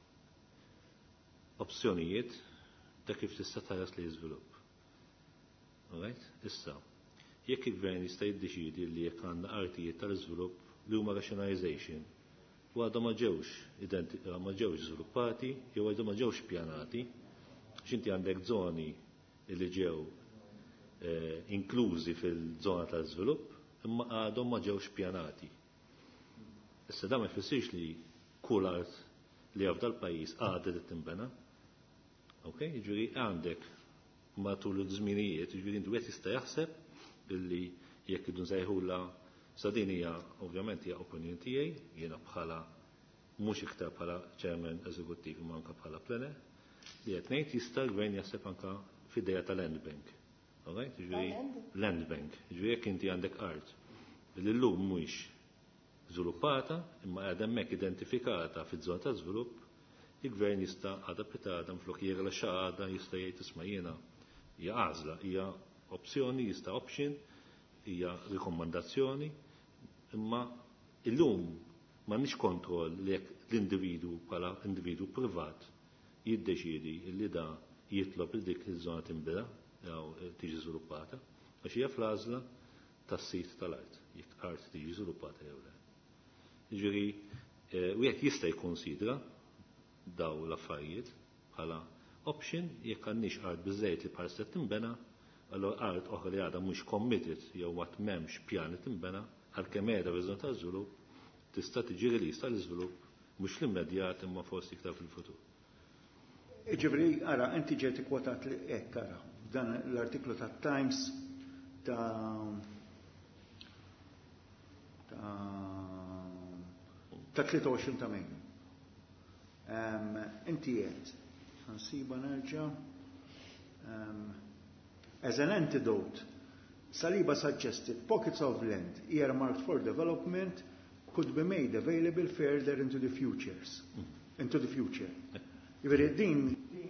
opzjonijiet ta' kif tista' taras li jiżvilupp. Alright? Issa, jekk il-gvern jista' jiddeċiedi li jekk għandna artijiet tal-iżvilupp li huma rationalization u għadhom ma ġewx ma ġewx żviluppati jew għadhom ma ġewx pjanati, x'inti għandek żoni li ġew inklużi fil-żona tal-iżvilupp imma għadhom ma ġewx pjanati. Issa da ma jfissirx li kull art li għaf dal-pajjiż għadha li tinbena. Okay? Jiġri għandek matul il-żminijiet, jiġri intu qed jista' jaħseb illi jekk idu nsejħula sadin hija ovvjament hija opinjoni tiegħi, jiena bħala mhux iktar bħala chairman eżekuttiv imma anke bħala plener, li qed ngħid jista' l-gvern jaħseb anke f'idea ta' land bank. Alright? Jiġri land bank. Jiġri jekk inti għandek art li llum mhuwiex żviluppata imma għadha hemmhekk identifikata fiż-żona ta' żvilupp, il-gvern jista' għadha pitada mflok jegħla xagħda jista' jgħid isma' jiena hija għażla, hija opzjoni, jista' option, hija rikomandazzjoni, imma illum m'għandniex kontroll li jekk l-individu bħala individu privat jiddeċiedi li da jitlob il dik iż-żona tinbeda jew tiġi żviluppata, għax hija fl-għażla tas-sit tal-art, jekk art tiġi żviluppata jew le. Jiġri, wieħed jista' jikkunsidra daw l-affarijiet bħala option jekk għandniex art biżejjed li bħal se tinbena, allora art oħra li għadha mhux committed jew għad m'hemmx pjan li tinbena għalkemm qiegħda fiż-żona taż-żvilupp tista' tiġi release tal-iżvilupp mhux l-immedjat imma forsi iktar fil-futur. Ġifri, ara, inti ġejt ikkwotat li hekk ara, dan l-artiklu tat-Times ta' ta' ta' tlieta u għoxrin ta' Mejju. Inti qed ħansiba nerġa' as an antidote, Saliba suggested pockets of land earmarked for development could be made available further into the futures, into the future. Jiveri din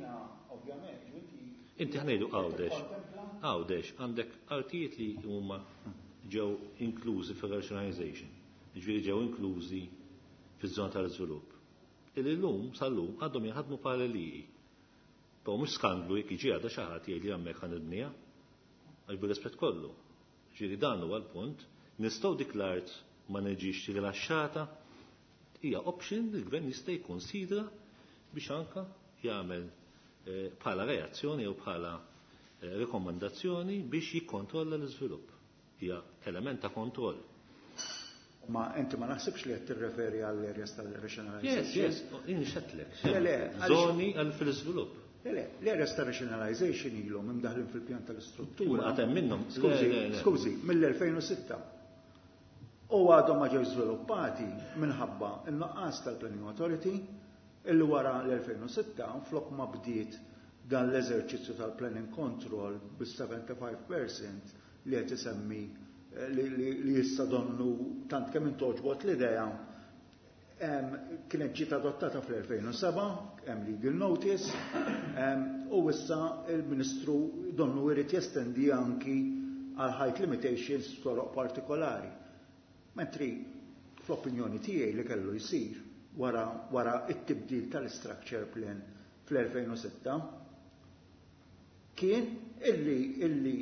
inti ħanejdu għawdex, għawdex, għandek artijiet li huma ġew inklużi fil-rationalization, ġviri ġew inklużi fil-żona tal-żvilupp. Il-lum, sal-lum, għadhom jaħdmu paralleli. Pa' mux skandlu jek iġi għada xaħat jgħid li għammek għan id-bnija, għax bil-rispet kollu. Ġiri dan huwa l-punt, nistgħu dik l-art ma neġix rilaxxata, hija option li l-gvern jista' jikkonsidra biex anka jagħmel bħala reazzjoni jew bħala rekomandazzjoni biex jikkontrolla l-iżvilupp. Hija element ta' kontroll. Ma inti ma naħsibx li qed tirreferi għall-areas tal-rationalization. Yes, yes, inxetlek. Zoni għal fil-iżvilupp. Le, l-areas tal-rationalization ilhom imdaħlin fil-pjan tal-istruttura. Għatem minnhom. Skużi, mill-elfejn u sitta. U għadhom ma ġew żviluppati minħabba n-naqqas tal-Planning Authority illi wara l-elfejn u sitta flok ma bdiet dan l-eżerċizzju tal-planning control bis-seventy-five percent li qed isemmi li jissa donnu tant kemm intoġbot l-idea kienet ġiet adottata fl-elfejn u seba', hemm legal notice, u issa il-Ministru donnu jrid jestendi anki għal height limitations toroq partikolari. Mentri fl-opinjoni tiegħi li kellu jsir wara wara it-tibdil tal-structure plan fl-elfejn u sitta kien illi illi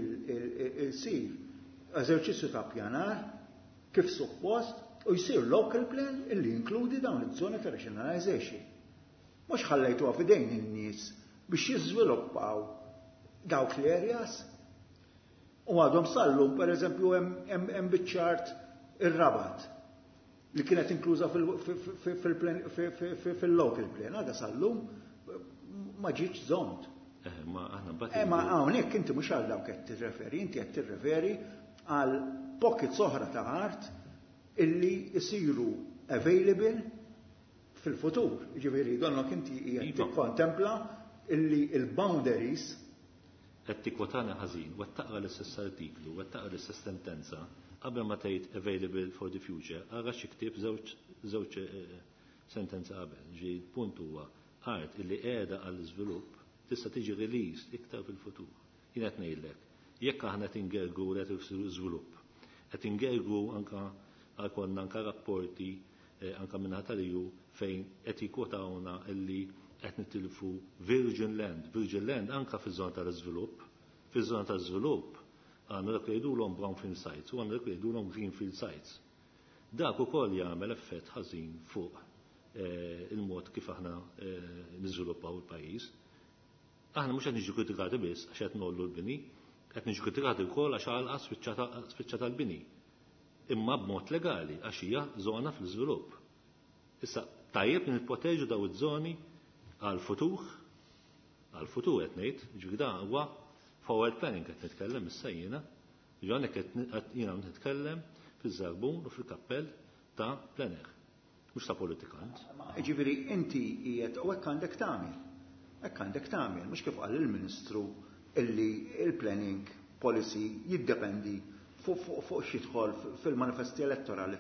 il-sir eżerċizzju ta' pjanar kif suppost u jsir local plan illi inkludi dawn iż-żoni ta' rationalization. Mhux ħallejtuha f'idejn in-nies biex jiżviluppaw dawk l-areas. U għadhom sallu, pereżempju hemm biċ-ċart ir-Rabat li kienet inkluża fil-local plan, għadha sallu ma ġietx żomt. Ma hawnhekk inti mhux għal dawk qed tirreferi, inti qed tirreferi għal pockets oħra ta' art illi jsiru available fil-futur. Ġifieri donnok inti qiegħed tikkontempla illi il-boundaries qed tikkwotana ħażin, u taqra l-istess artiklu, u taqra l-istess sentenza, qabel ma tgħid available for the future, ara xi ktieb żewġ sentenza qabel. Ġi punt huwa art illi qiegħda għall-iżvilupp tista' tiġi released iktar fil-futur. Jien qed ngħidlek, jekk aħna qed ingergu qed iżvilupp, qed ingergu anke għalkonna anke rapporti anke minn ħatariju fejn qed jikkwotawna illi qed nitilfu virgin land, virgin land anke fiż-żona tal-iżvilupp, fiż-żona tal-iżvilupp għandna dak li jgħidulhom brownfield sites u għandna dak li jgħidulhom greenfield sites. Dak ukoll jagħmel effett ħażin fuq il-mod kif aħna niżviluppaw il-pajjiż. Aħna mhux qed niġu kritikati biss għax qed nollu l-bini, qed niġu kritikati wkoll għax għalqa spiċċa tal-bini. Imma b'mod legali għax hija żona fl-iżvilupp. Issa tajjeb nipproteġu daw iż-żoni għall-futur, għall-futur qed ngħid, ġifieri dan huwa forward planning qed nitkellem issa jiena, ġifieri qed jiena nitkellem fiż-Żarbun u fil-kappell ta' plener, mhux ta' politikant. Ġifieri inti qiegħed u hekk għandek tagħmel. Hekk għandek tagħmel, mhux kif qal il-Ministru illi il-planning policy jiddependi fuq xi jidħol fil-manifesti elettorali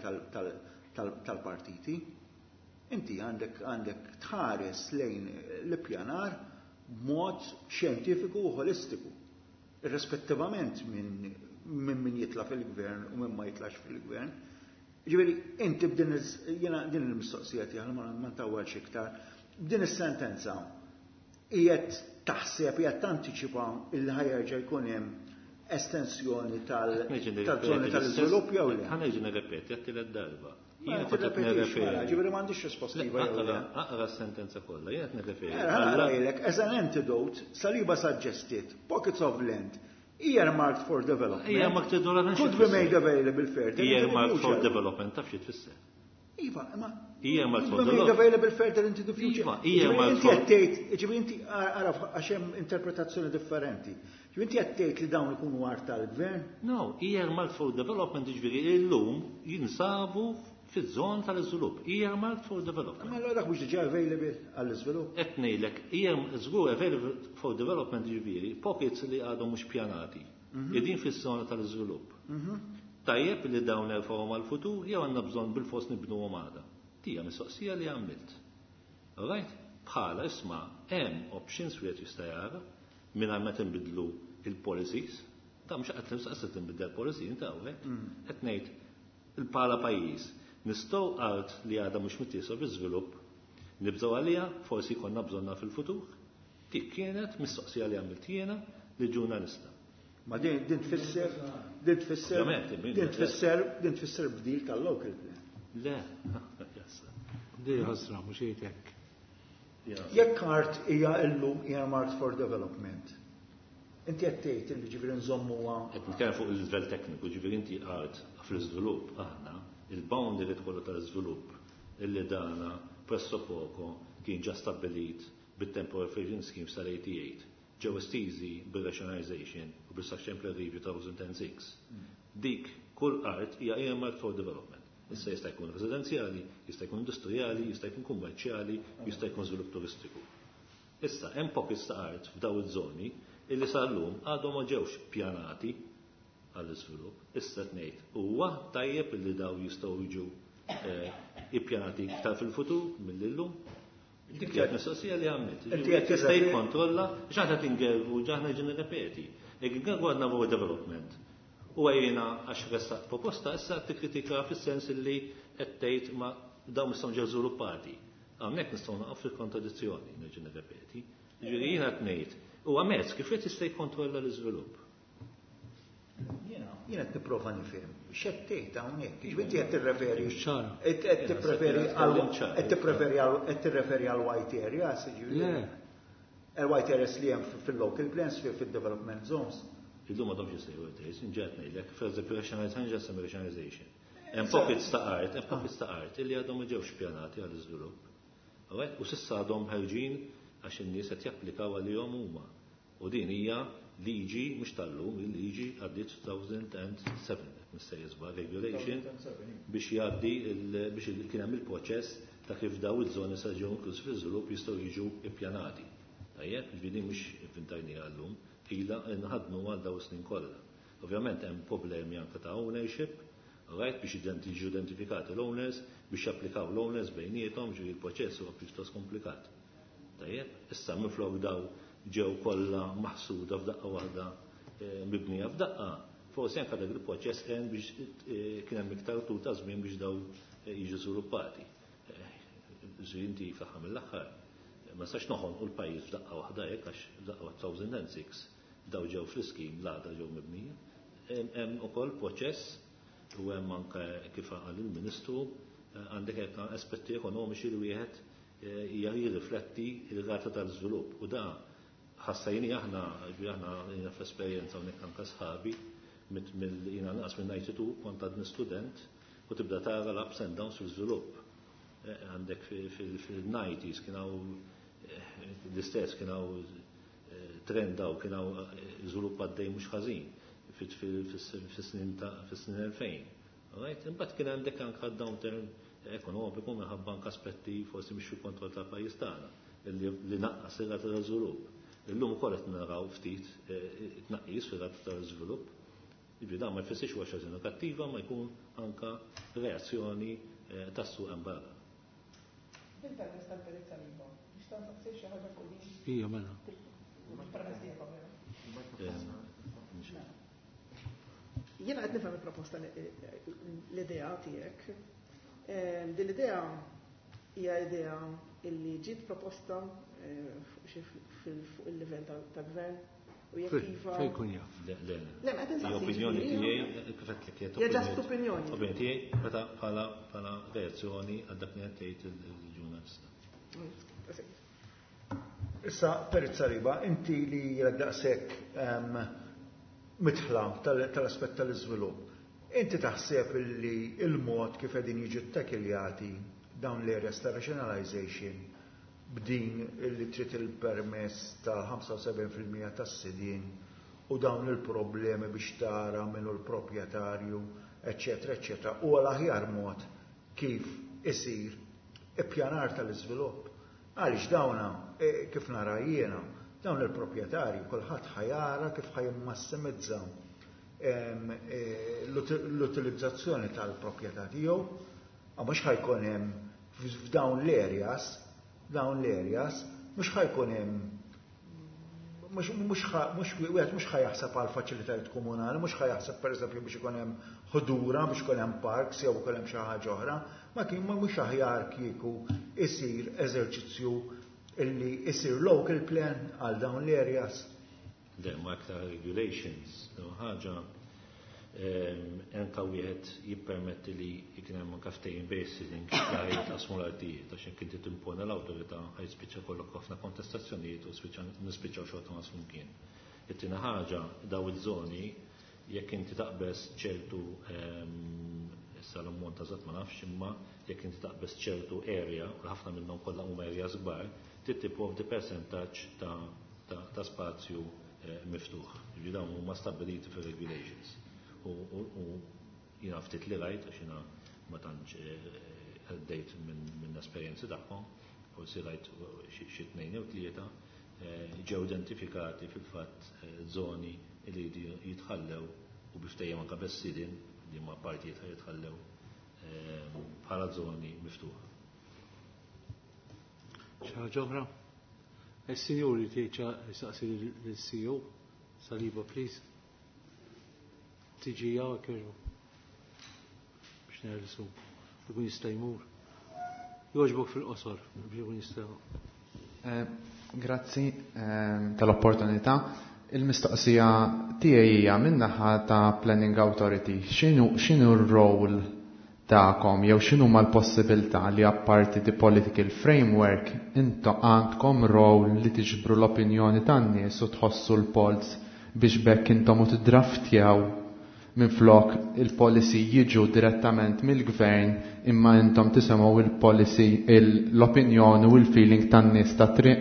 tal-partiti. Inti għandek għandek tħares lejn l-ippjanar b'mod xjentifiku u holistiku, irrispettivament minn min jitla fil-gvern u minn ma jitlax fil-gvern. Ġifieri inti b'din jiena din il-mistoqsija tiegħi ma ntawwalx iktar, b'din is-sentenza qiegħed taħseb qiegħed tantiċipa il ħajerġa' jkun hemm estensjoni tal-żoni tal-iżvilupp jew le. Ħa nerġa' nirrepeti għat-tielet darba. Jiena qed nirreferi. Ġifieri m'għandix risposta. Aqra s-sentenza kollha, jiena qed nirreferi. Għalhekk as an antidote, Saliba suggested pockets of land earmarked for development. Earmarked for development. Could be made available further. Earmarked for development taf xi tfisser. Iva, ma earmarked for development. Made available further into the future. Iva, earmarked for. Ġifieri inti għaraf għax hemm interpretazzjoni differenti. Ġifieri inti qed tgħid li dawn ikunu art tal-gvern? No, earmarked for development ġifieri llum jinsabu fiż-żon tal-iżvilupp. Earmarked for development. Ma allura mhux diġà available għall-iżvilupp. Qed ngħidlek żgur available for development ġifieri pockets li għadhom mhux pjanati. Qegħdin fis-żona tal-iżvilupp. Tajjeb li dawn nerfgħuhom għall-futur jew għandna bżonn bil-fost nibnuhom għada. Tija mistoqsija li għamilt. Alright? Bħala isma' hemm options wieħed jista' jara mingħajr ma tinbidlu il-policies. Ta' mhux qed nistaqsi tinbidel policy inta hawnhekk. Qed ngħid il-bħala pajjiż nistgħu art li għadha mhux mittiesa biżvilupp nibżgħu għaliha forsi jkollna bżonna fil-futur. Dik kienet mistoqsija li għamilt jiena li ġurnalista. Ma din din tfisser din tfisser din tfisser din tfisser bdil tal-local plan. Le, di ħasra mhux hekk. Jekk art hija llum earmarked for development. Inti qed tgħid li ġifieri nżommuha. Qed nitkellem fuq il-livell tekniku, ġifieri inti art fl-iżvilupp aħna il-boundary tkollu tal-iżvilupp illi dana presso poco kien ġa stabbilit bit-temporary provision schemes tal-eighty-eight. Ġew estiżi bil-rationalization u bil-Structure Plan Review two thousand six. Dik kull art hija earmarked for development. Issa jista' jkun residenzjali, jista' jkun industrijali, jista' jkun kummerċjali, jista' jkun żvilupp turistiku. Issa hemm pockets ta' art f'daw iż-żoni illi sal-lum għadhom ma ġewx pjanati għall-iżvilupp. Issa tnejt huwa tajjeb illi daw jistgħu jiġu ippjanati iktar fil-futur mill-illum. Dik qed mistoqsija li għamilt. Tista' jikkontrolla x'aħna tingergu ġaħna ġi nirrepeti. Jekk ingergu għandna fuq development. U għajna għax resta proposta issa tikkritika fis-sens li qed tgħid ma dawn nistgħu ġew żviluppati. Hawnhekk nistgħu naqgħu fil-kontradizzjoni nerġa' nirrepeti. Jiġifieri jiena qed ngħid huwa mezz kif qed jista' jikkontrolla l-iżvilupp. Jiena jien qed nipprova nifhem. X'qed tgħid hawnhekk? Ġbinti qed tirreferi qed tippreferi għal qed tippreferi għal qed tirreferi għal white areas, jiġifieri. Il-white areas li hemm fil-local plans fil-development zones. Illum għadhom jisejju għedejs, inġet ngħidlek, f'eżempju rationalization. Hemm pockets ta' art, hemm pockets ta' art illi għadhom ma ġewx ppjanati għall-iżvilupp. U s'issa għadhom ħarġin għax in-nies qed japplikaw għalihom huma. U din hija liġi mhux tal-lum, il-liġi għaddiet two thousand seven, nista' jisba' regulation biex jgħaddi biex kien hemm il-proċess ta' kif daw iż-żoni sa ġew inkluż fl-iżvilupp jistgħu jiġu ppjanati. Tajjeb, ġifieri mhux inventajniha llum, ilha nħadnu għal daw snin kollha. Ovvjament hemm problemi anke ta' ownership, right, biex jiġu identifikati l-owners, biex japplikaw l-owners bejniethom, ġifieri il-proċess huwa pjuttost komplikat. Tajjeb, issa minflok daw ġew kollha maħsuda f'daqqa waħda mibnija f'daqqa, forsi anke dak il-proċess kien biex kien hemm iktar tul ta' żmien biex daw jiġu żviluppati. Inti fl-aħħar mill-aħħar ma sax noħolqu l-pajjiż f'daqqa waħda hekk għax f'daqqa two thousand six daw ġew fl-iskim l-għada ġew mibnija. Hemm ukoll proċess u hemm anke kif qal il-Ministru għandek hekk aspetti ekonomiċi li wieħed jirrifletti l-rata tal-żvilupp. U da ħassajni aħna aħna jiena fl-esperjenza hawnhekk anke sħabi jiena naqas minn ninety-two kont għadni student u tibda tara l-ups and downs fil-żvilupp. Għandek fil-nineties kien hawn l-istess kien hawn trend daw kien hawn żvilupp għaddej mhux ħażin fis-snin fis-snin elfejn. Imbagħad kien għandek anke downturn ekonomiku minħabba anke aspetti forsi mhux fil-kontroll tal-pajjiż tagħna li naqqas ir-rata tal-żvilupp. Illum ukoll qed naraw ftit tnaqqis fir-rata tal-żvilupp. Jiġri dan ma jfissirx huwa xi ħaġa negattiva ma jkun anke reazzjoni tas-suq hemm barra. Il-permess tal-Perizza Liba, nixtan taqsir xi ħaġa fuq din. Hija mela. Jiena qed nifhem il-proposta l-idea tiegħek. Din l-idea hija idea illi ġiet proposta fuq il-livell tal-gvern u jekk iva. Fejn kun jaf? Le, ma qed insaqsi. Opinjoni tiegħi kif qed tliet. Hija ġast opinjoni. Opinjoni tiegħi meta bħala bħala reazzjoni għal dak li qed tgħid il-ġurnalista. Issa Perizza Liba, inti li daqshekk mitħla tal-aspett tal-iżvilupp. Inti taħseb li il-mod kif qegħdin jiġu ttakkiljati dawn l-areas ta' rationalization b'din li trid il-permess ta' seventy-five fil-mija tas-sidien u dawn il-problemi biex tara minnu l-proprjetarju, eċċetera, eċċetera, u l-aħjar mod kif isir ippjanar tal-iżvilupp. Għaliex dawna kif nara jiena dawn il-proprjetarji kulħadd ħajara kif ħajmassimizza l-utilizzazzjoni tal-proprjetà tiegħu, ma mhux ħajkun hemm f'dawn l-areas, dawn l-areas mhux ħajkun hemm mhux wieħed mhux ħajaħseb għal faċilitajiet komunali, mhux ħajaħseb pereżempju biex ikun hemm ħudura, biex ikun hemm parks jew ikun hemm xi ħaġa oħra, ma kien mhux aħjar kieku isir eżerċizzju illi isir local plan għal dawn l-areas. There ma aktar regulations, ħaġa anka wieħed jippermetti li jkun hemm anke ftehim basing li jitqasmu l-artijiet għax jekk inti timponi l-awtorità ħajspiċċa kollok ħafna kontestazzjonijiet u nispiċċaw xogħol ma' flimkien. It-tieni ħaġa daw iż-żoni jekk inti taqbes ċertu issa l-ammont ta' żatt ma nafx imma jekk inti taqbes ċertu area u ħafna minnhom kollha huma areas kbar, trid tipprovdi percentaġġ ta' spazju miftuħ. Jiġri dawn huma stabbiliti fir-regulations. U jina ftit li rajt, għax jina ma tantx għaddejt minn esperjenzi tagħhom, forsi rajt xi tnejn jew tlieta ġew identifikati fil-fatt żoni li jitħallew u biftejjem anke bessidin li ma partijiet jitħallew bħala żoni miftuħa. Xi ħaġa oħra? Is-sinjuri tgħid saqsi lis-C E O Saliba, please. Tiġi jaw kieru biex nersu jkun jista' jmur. Jogħġbok fil-qosor biex jkun jista'. Grazzi tal-opportunità. il-mistoqsija tiegħi hija min-naħa ta' Planning Authority. X'inhu x'inhu r-role ta'kom jew x'inhu mal-possibilità li apparti di political framework intu għandkom role li tiġbru l-opinjoni tan-nies u tħossu l-pols biex bekk intom u tiddraftjaw minn flok il-policy jiġu direttament mill-gvern imma intom tisemgħu il-policy l-opinjoni u l-feeling tan-nies ta' triq.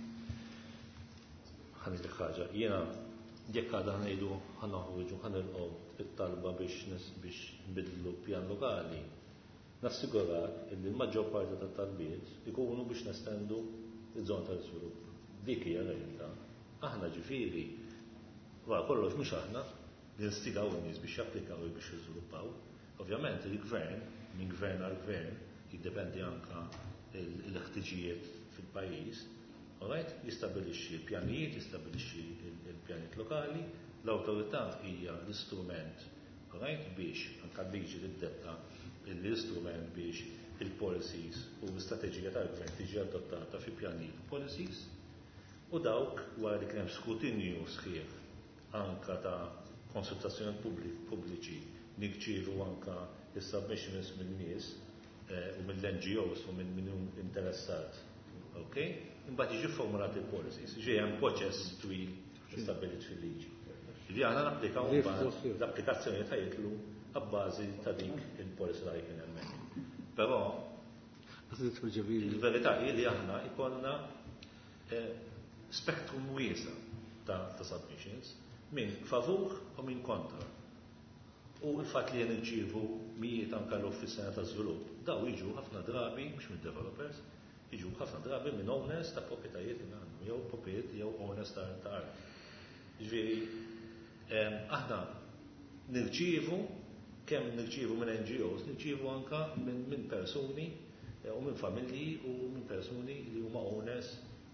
Ħanid ħaġa, jiena jekk għadha ngħidu ħanaħruġu ħanilqgħu it-talba biex biex nbidlu pjan lokali, nassigurak li l-maġġor parti tat-talbiet ikunu biex nestendu iż-żona tal-iżvilupp. Dik hija realtà. Aħna ġifieri wara kollox mhux aħna li nstigaw in-nies biex japplikaw u biex jiżviluppaw. Ovvjament il-gvern, minn gvern għal gvern, jiddependi anke l-ħtiġijiet fil-pajjiż, jistabbilixxi l-pjanijiet, jistabbilixxi l-pjanijiet lokali, l-awtorità hija l-istrument biex anke liġi tiddetta l-istrument biex il-policies u l-istrateġija tal-gvern tiġi adottata fi pjanijiet policies u dawk wara li kien hemm skrutinju sħiħ anke ta' konsultazzjoni pubbliċi nirċievu anke is-submissions min-nies u mill-N G Os u minn min interessat. Imbagħad jiġi formulat il-policies, jiġi hemm proċess twil stabbilit fil-liġi. Li għana napplikaw l-applikazzjoni ta' jitlu għabbażi ta' dik il-policy li kien hemmhekk. Però il-verità hi li aħna ikonna spektrum wiesa ta' submissions minn favur u minn kontra. U l-fatt li nirċievu mijiet anke l-Uffiċċju ta' Żvilupp daw jiġu ħafna drabi mhux minn developers, jiġu ħafna drabi minn owners ta' proprjetajiet li għandhom jew proprjet jew owners ta' art. Ġifieri aħna nirċievu, kemm nirċievu minn N G Os, nirċievu anke minn persuni u minn familji u minn persuni li huma owners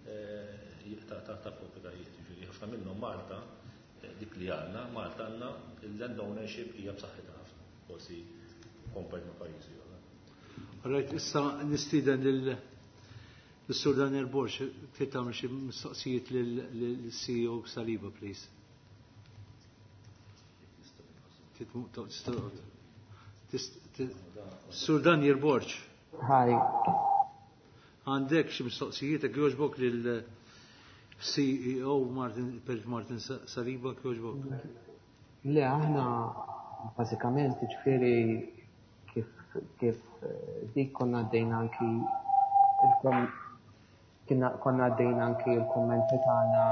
ta' proprjetajiet. Ġifieri ħafna minnhom Malta, dik li għandna, Malta għandna il-land ownership hija b'saħħitha ħafna, forsi kompart ma' pajjiżi oħra. Alright, issa nistieden lill-Sur Daniel Borx trid tagħmel xi mistoqsijiet lill-C E O Saliba, please. Sur Daniel Borch. Hi. Għandek xi mistoqsijiet jogħġbok lill-C E O Martin Martin Saliba jogħġbok? Le, aħna bażikament ġifieri kif kif dik konna għaddejna anki konna għaddejna anki l-kommenti tagħna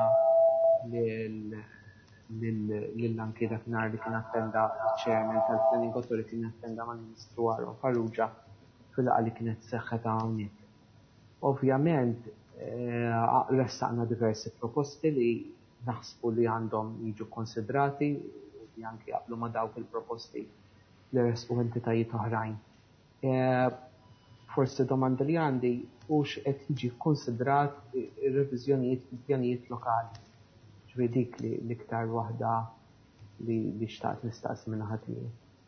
l-anki dakinhar li kien attenda ċ-chairman tal-Planning Authority kien attenda mal-Ministru Aaron Farrugia fil-laqgħa li kienet seħħet hawnhekk. Ovvjament ressaqna diversi proposti li naħsbu li għandhom jiġu konsidrati u li anki jaqblu ma' dawk il-proposti li resqu entitajiet oħrajn. Forsi domanda li għandi hux qed jiġi konsidrat ir-reviżjonijiet fil-pjanijiet lokali. Ġifieri dik li l-iktar waħda li li xtaqt nistaqsi minn ħadd.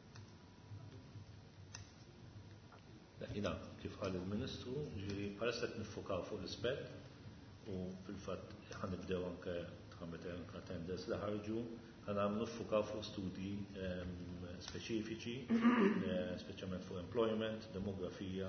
Jiena kif qal il-Ministru, ġifieri bħalissa qed niffukaw fuq l-ispett u fil-fatt ħanibdew anke tħammet anke attendance li ħarġu ħanagħmlu niffukaw fuq studji speċifiċi, speċjalment fuq employment, demografija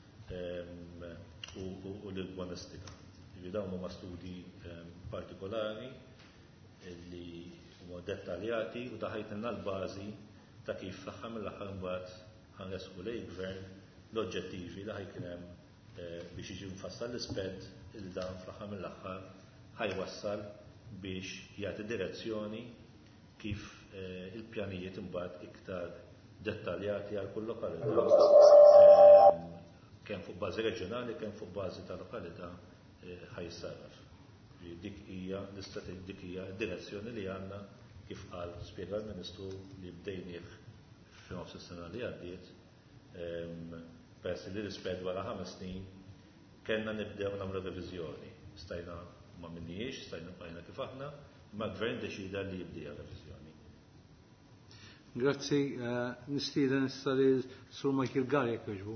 u l-urbanistika. Ġifieri dawn huma studji partikolari li huma dettaljati u daħajtilna l-bażi ta' kif fl-aħħar mill-aħħar mbagħad ħanresqu lejn gvern l-oġġettivi li ħajkun hemm biex jiġi mfassal l-ispett il dan fl-aħħar mill-aħħar ħajwassal biex jagħti direzzjoni kif il-pjanijiet imbagħad iktar dettaljati għal kull lokalità kemm fuq bażi reġjonali kemm fuq bażi ta' lokalità ħajsarraf. Dik hija l-istrateġija, dik hija d-direzzjoni li għandna kif qal spjega l-Ministru li bdejnieh f'nofs is-sena li għaddiet peress li l-ispett wara ħames snin kellna nibdew nagħmlu reviżjoni. Stajna ma minniex, stajna bqajna kif aħna, ma gvern deċida li jibdija reviżjoni. Grazzi, nistieden issa li Sur Michael Garek jogħġbu.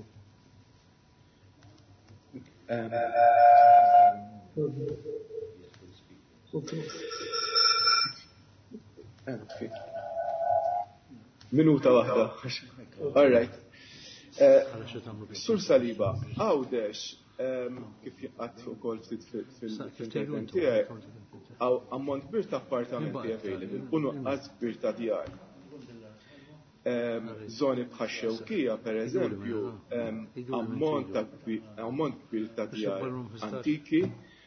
Minuta waħda. All right. Sur Saliba, għawdex, kif jaqat u kol fil-intervent tijaj, għaw ammont bir ta' appartamenti available, unu għaz bir ta' djar. Zoni bħaxxewkija, per eżempju, ammont bir ta' djar antiki.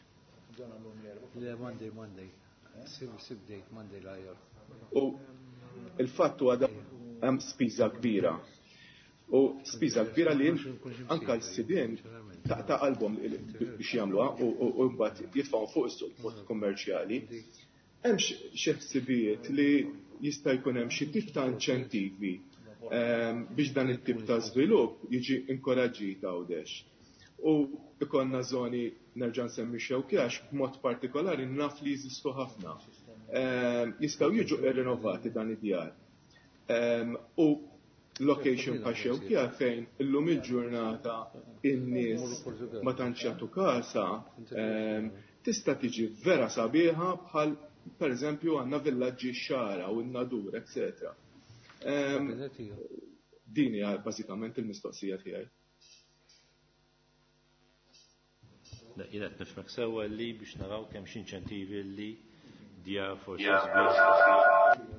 U il-fattu għada għam spiża kbira. U spiża kbira li anka l-sidien ta' album biex jagħmluha u mbagħad jitfgħu fuq is-suq mod kommerċjali. Hemm xi ħsibijiet li jista' jkun hemm xi tip ta' inċentivi biex dan it-tip ta' żvilupp jiġi inkoraġġit għawdex. U ikonna żoni nerġa' nsemmi xewkjax b'mod partikolari naf li jeżistu ħafna. Jistgħu jiġu irrinnovati dan id-djar. U location pa' xewkja fejn illum il-ġurnata in-nies ma tantx jagħtu kasa tista' tiġi vera sabiħa bħal pereżempju għandna villaġġi xara u n-nadur, et cetera. Din hija bażikament il-mistoqsija tiegħi. Jien qed nifhmek sewwa li biex naraw kemm xi inċentivi li djar forsi żbieħ.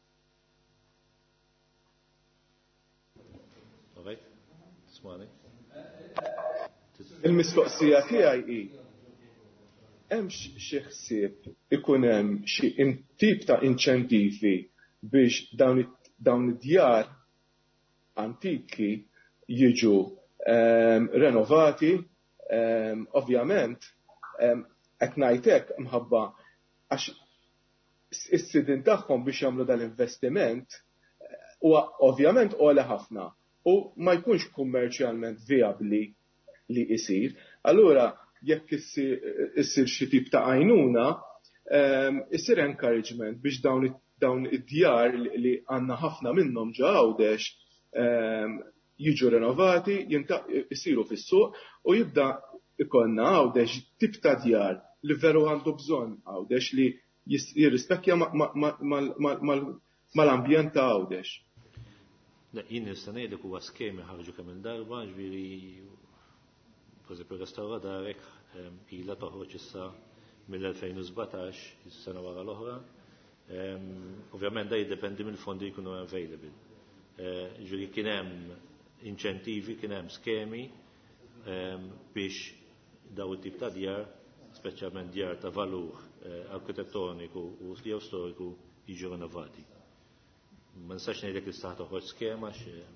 Il-mistoqsija tiegħi hi hemm xi ħsieb ikun hemm xi tip ta' inċentivi biex dawn id-djar antiki jiġu renovati, ovvjament qed ngħid hekk mħabba għax is-sidien tagħhom biex jagħmlu dan-investiment huwa ovvjament għola ħafna. U ma jkunx kummerċjalment viabli li jisir. Allura, jekk issir xi tip ta' għajnuna, issir encouragement biex dawn id-djar li għandna ħafna minnhom ġa għawdex jiġu renovati, jisiru fis-suq u jibda ikonna għawdex tip ta' djar li veru għandu bżonn għawdex li jirrispecchja mal-ambjent ta' għawdex. Jien nista' ngħidlek huwa skemi ħarġu kemm il-darba, ġifieri pereżempju restawra darek ilha toħroġ issa mill-elfejn u sbatax, is-sena wara l-oħra. Ovvjament da jiddependi mill-fondi jkunu available. Ġifieri kien hemm inċentivi, kien hemm skemi biex daw it-tip ta' djar, speċjalment djar ta' valur arkitettoniku u jew storiku jiġu renovati. Ma nistax ngħidlek li sta toħroġ skema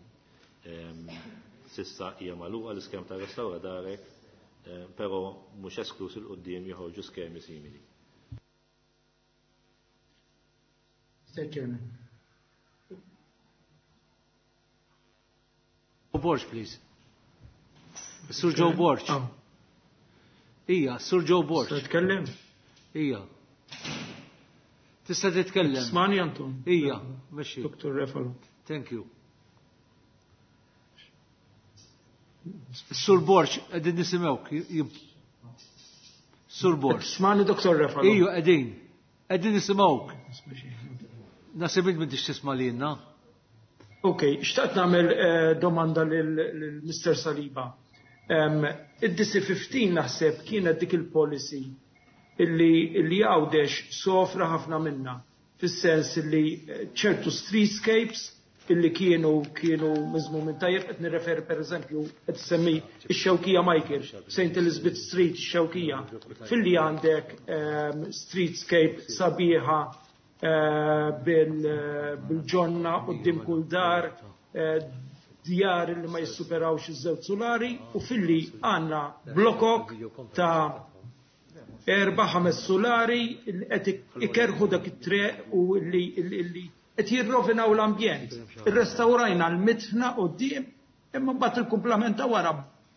s'issa hija magħluqa l-iskema ta' restawra darek, però mhux esklus il qudiem joħorġu skemi simili. Mister Chairman. Borch, please. Sur Joe Borch. Ija, Sur Joe Borch. Tista' titkellem? Ija. Tista' titkellem. Smani Anton. Ija, mexxi. Doktor Refalo. Thank you. Sur Borch, qegħdin nisimgħuk. Sur Borch. Smani Doktor Refalo. Ija, qegħdin. Qegħdin nisimgħuk. Nasib int m'intix tisma' lilna. Ok, xtaqt nagħmel domanda lil Mister Saliba. Id-D C fifteen naħseb kienet dik il-policy illi għawdex sofra ħafna minna, fis-sens illi ċertu streetscapes illi kienu kienu miżmu minn tajjeb qed nirreferi pereżempju qed semmi x-Xewkija Michael, Saint Elizabeth Street, x-Xewkija, filli għandek streetscape sabiħa bil-ġonna qudiem kull dar, djar li ma jissuperawx iż-żewġ solari u filli għandna blokok ta' erba' ħames solari li qed ikerħu dak it-treq u li qed jirrovinaw l-ambjent. Irrestawrajna l-mitħna quddiem imma mbagħad il-kumplamenta wara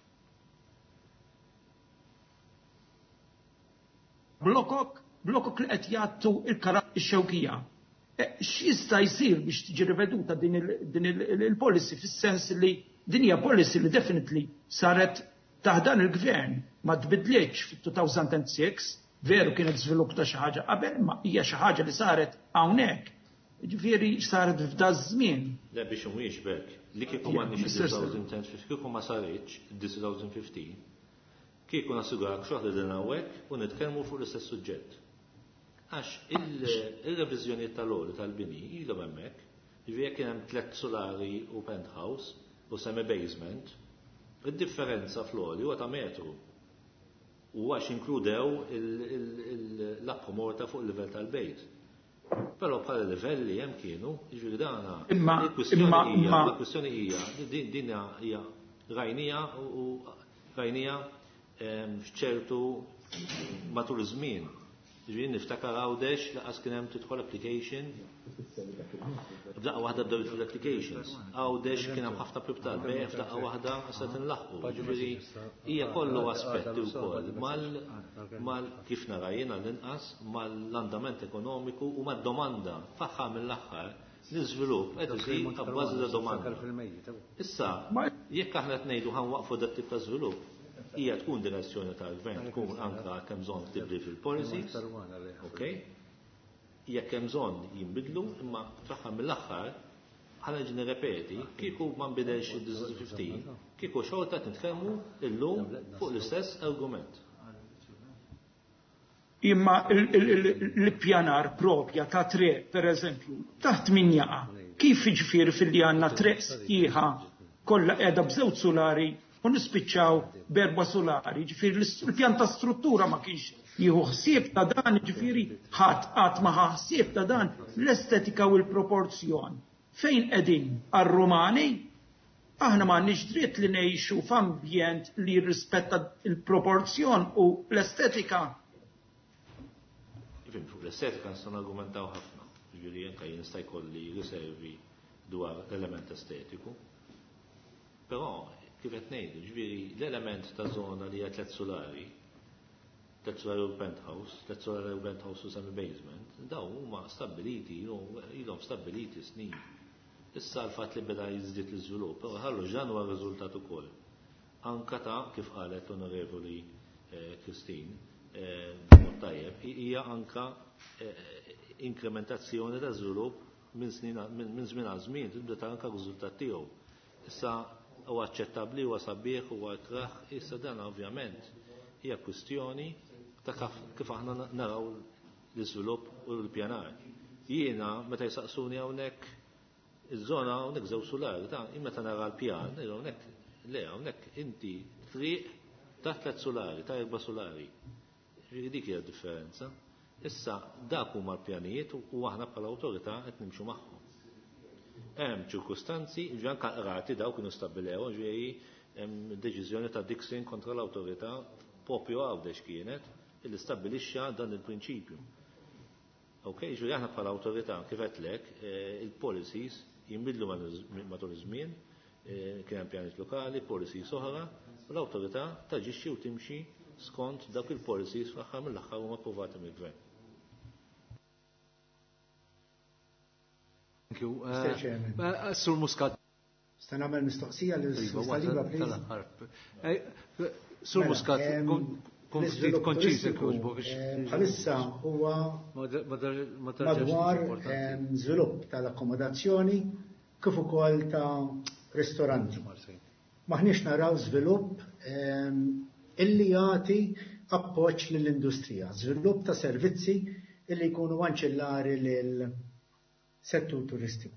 blokok blokok li qed jagħtu il-karat ix-Xewkija. X'jista' jsir biex tiġi riveduta din il-policy fis-sens li din hija policy li definitely saret taħdan il-gvern ma tbidlitx fit-two thousand six, veru kienet żvilupp ta' xi ħaġa qabel, ma hija xi ħaġa li saret hawnhekk. Ġifieri saret f'da żmien. Le biex mhuwiex bekk. Li kieku m'għandniex il-twenty kieku ma saritx twenty fifteen, kieku nassigurak xoħli din hawnhekk u nitkellmu fuq l-istess suġġett. Għax il-reviżjonijiet tal-għoli tal-bini ilhom hemmhekk, ġifieri kien hemm tliet solari u penthouse u semi basement, id-differenza fl-għoli huwa ta' metru. U għax inkludew l-appomorta fuq il-livell tal-bejt. Però bħala livelli hemm kienu, ġifieri dana il-kwistjoni hija din hija rajnija u rajnija f'ċertu matul iż-żmien. Ġifieri niftakar Għawdex laqas kien hemm tidħol application. F'daqqa waħda bdew l-applications. Għawdex kien hemm ħafna pribtal bejn f'daqqa waħda se tinlaħqu. Ġifieri hija kollu aspetti wkoll mal kif nara jiena l-inqas mal-andament ekonomiku u mad-domanda f'aħħar mill-aħħar l-iżvilupp qed isir abbażi ta' domanda. Issa, jekk aħna qed ngħidu ħanwaqfu dat tip ta' żvilupp, hija tkun direzzjoni tal-gvern tkun anke kemm bżonn tibdil fil-policies, okay? Jekk hemm bżonn jinbidlu, imma fl-aħħar mill-aħħar ħana ġi nirrepeti, kieku ma nbidilx il-twenty fifteen, kieku xorta nitkellmu illum fuq l-istess argument. Imma l-pjanar propja ta' triq, per eżempju, taħt min jaqa' kif jiġifieri fil-li għandna triq sħiħa kollha qiegħda b'żewġ solari u nispiċċaw berba solari, ġifieri l-pjan ta' struttura ma kienx jieħu ħsieb ta' dan, ġifieri ħadd qatt ma ħsieb ta' dan l-estetika u l-proporzjon. Fejn qegħdin għar-Rumani? Aħna m'għandniex dritt li ngħixu f'ambjent li jirrispetta l-proporzjon u l-estetika. Fuq l-estetika nistgħu nargumentaw ħafna, ġifieri anke jien nista' jkolli riservi dwar l-element estetiku. Però kif qed ngħidu, ġifieri l-element ta' żona li hija tliet solari, tliet solari u penthouse, tliet solari u penthouse u semi basement, dawn huma stabbiliti, ilhom stabbiliti snin. Issa l-fatt li beda jiżdied l-iżvilupp, però ħallu ġan huwa riżultat ukoll. Anke ta' kif qalet l-Onorevoli Christine, tajjeb, hija anke inkrementazzjoni ta' żvilupp minn żmien għal żmien, tibda ta' anke riżultat tiegħu. Issa huwa aċċettabbli huwa sabiħ huwa kraħ, issa dan ovvjament hija kwistjoni ta' kif aħna naraw l-iżvilupp u l-pjanar. Jiena meta jsaqsuni hawnhekk iż-żona hawnhekk żew solari, ta' meta nara l-pjan, hawnhekk le hawnhekk inti triq ta' tliet solari, ta' erba' solari. Dik hija differenza. Issa dak huma l-pjanijiet u aħna bħala awtorità qed nimxu magħhom. Hemm ċirkustanzi, ġifieri anke qrati daw kienu stabbilew, ġifieri hemm deċiżjoni ta' Dixon kontra l-awtorità propju Għawdex kienet illi stabbilixxa dan il-prinċipju. Okay, ġifieri aħna bħala awtorità kif qedlek il-policies jinbidlu matul iż-żmien, kien hemm pjanijiet lokali, policies oħra, u l-awtorità taġixxi u timxi skont dak il-policies fl-aħħar mill-aħħar huma approvati mill-gvern. Thank you. Sur Muscat. Sta nagħmel mistoqsija l-Saliba, please. Sur Muscat, kont ftit konċiż bħalissa huwa madwar żvilupp tal-akkomodazzjoni kif ukoll ta' ristoranti. Maħniex naraw żvilupp illi jagħti appoġġ lill-industrija, żvilupp ta' servizzi illi jkunu anċillari lil settur turistiku.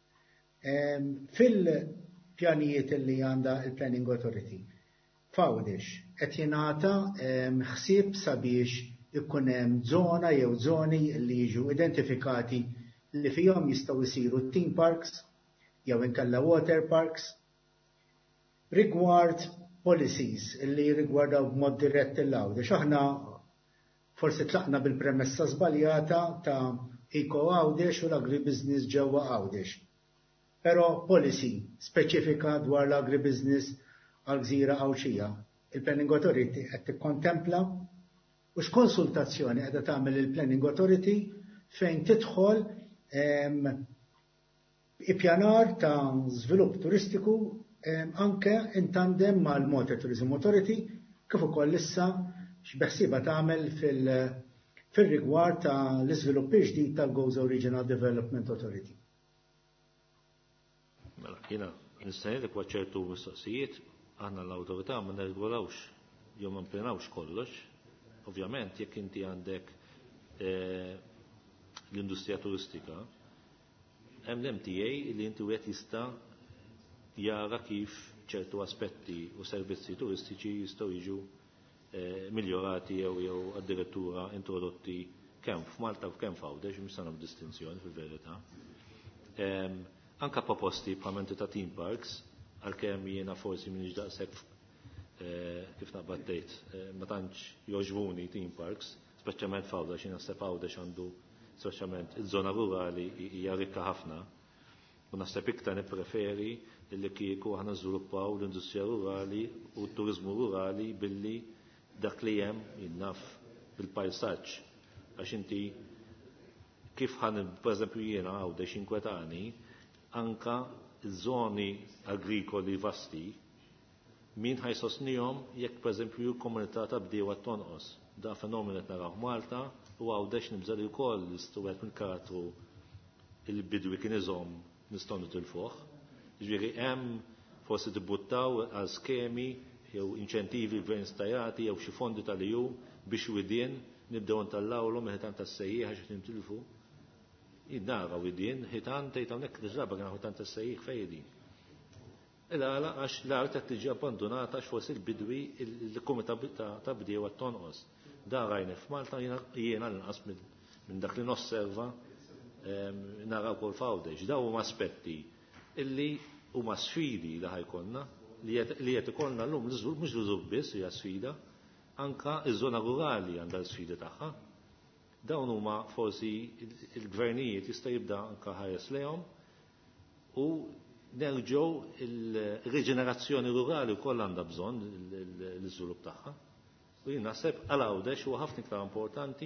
Fil-pjanijiet li għandha il-Planning Authority, f'Għawdex qed jingħata ħsieb sabiex ikun hemm żona jew żoni li jiġu identifikati li fihom jistgħu jsiru theme parks jew inkella water parks rigward policies li rigwardaw b'mod dirett il-Għawdex. Aħna forsi tlaqna bil-premessa żbaljata ta' Eco Għawdex u l-agribusiness ġewwa Għawdex. Però policy speċifika dwar l-agribusiness għal-Gżira Għawxija. Il-Planning Authority qed tikkontempla u x'konsultazzjoni qiegħda tagħmel il-Planning Authority fejn tidħol ippjanar ta' żvilupp turistiku anke in tandem mal-Motor Tourism Authority kif ukoll issa x'beħsieba tagħmel fil- fir-rigward ta' l-iżviluppi ġdid tal-Gozo Regional Development Authority. Mela, jiena nista'jek ċertu mistoqsijiet aħna l-awtorità ma nirregolawx jew ma nplanawx kollox. Ovvjament jekk inti għandek l-industrija turistika, hemm l-M T A li inti wieħed jista' jara kif ċertu aspetti u servizzi turistiċi jistgħu jiġu miljorati jew jew addirittura introdotti kemm f'Malta u kemm f'Għawdex mhux se nagħmlu distinzjoni fil-verità. Anka proposti bħal ta' theme parks, għalkemm jiena forsi m'iniex daqshekk kif naqbad tgħid, ma tantx jogħġbuni theme parks, speċjalment f'Għawdex, jiena naħseb Għawdex għandu speċjalment iż-żona rurali hija rikka ħafna. U naħseb iktar nippreferi li kieku aħna żviluppaw l-industrija rurali u t-turiżmu rurali billi dak li hemm jinnaf bil-pajsaġġ. Għax inti kif ħan pereżempju jiena Għawdex inkwetani anka żoni agrikoli vasti min ħajsostnihom jekk pereżempju komunità ta' bdiewa tonqos. Da fenomenu qed naraw Malta u Għawdex nibża li wkoll l-istuwet mill-karattru il-bidwi kien iżhom nistgħu nitilfuh. Ġifieri hemm forsi tibbuttaw għal skemi jew inċentivi gvern-stajati jew xi fondi tal-E U biex widien nibdew ntallawlhom il-ħitan tas-sejjieħ għax qed jintilfu. Jinnara widien ħitan tgħid hawnhekk diġraba kien ħitan tas-sejjieħ fejn din. Il-għala għax l-art qed tiġi abbandonata għax forsi l-bidwi il-kumità ta' bdiewa tonqos. Da rajna f'Malta jiena l-inqas minn dak li nosserva naraw kol f'Għawdex. Daw huma aspetti illi huma sfidi li ħajkonna li qed ikollna llum mhux l-żur biss hija sfida, anka iż-żona rurali għandha l-sfidi tagħha. Dawn huma forsi il-gvernijiet jista' jibda anka ħares lehom u nerġgħu il-riġenerazzjoni rurali wkoll għandha bżonn l-iżvilupp tagħha. U jien naħseb għal Għawdex huwa ħafna iktar importanti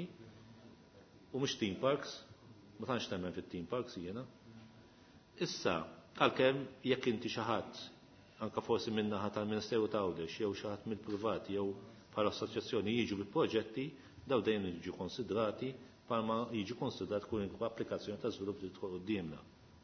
u mhux theme parks, ma tantx temmen fit-theme parks jiena. Issa għalkemm jekk inti xi ħadd anke forsi min-naħa tal-Ministeru ta' Għawdex jew xi ħadd mill-privati jew bħala assoċjazzjoni jiġu bi proġetti daw dejjem jiġu konsidrati bħalma jiġu konsidrat kull applikazzjoni ta' żvilupp li tħol qudiemna.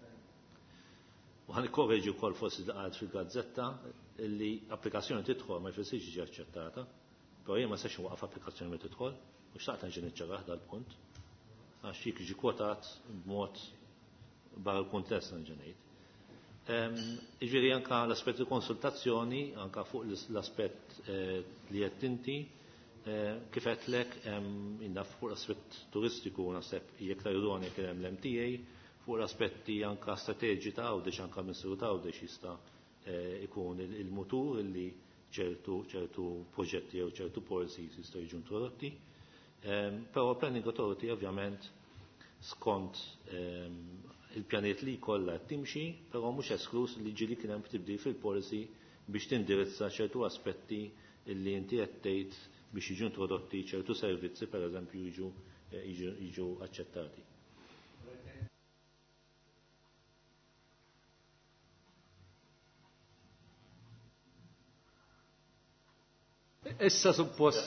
U ħan ikkorreġi wkoll forsi daqgħet fil-gazzetta li applikazzjoni tidħol ma jfissirx jiġi aċċettata, però jien ma sex waqaf applikazzjoni li tidħol u xtaqt nġi niċċaraħ dal-punt għax jik jiġi kwotat b'mod barra l-kuntest nġi ngħid. Iġifieri anke l-aspett konsultazzjoni anke fuq l-aspett li qed inti kif qedlek innaf fuq l-aspett turistiku naħseb iktar idoni kien hemm l-M T A fuq l-aspetti anka strateġi ta' Għawdex anka Ministeru ta' Għawdex jista' ikun il-mutur illi ċertu ċertu proġetti jew ċertu policies jistgħu jiġu introdotti. Però planning authority ovvjament skont il-pjaniet li kollha timxi, però mhux esklus li ġieli kien hemm tibdil fil-policy biex tindirizza ċertu aspetti illi inti qed tgħid biex jiġu introdotti ċertu servizzi pereżempju jiġu jiġu aċċettati. Issa suppost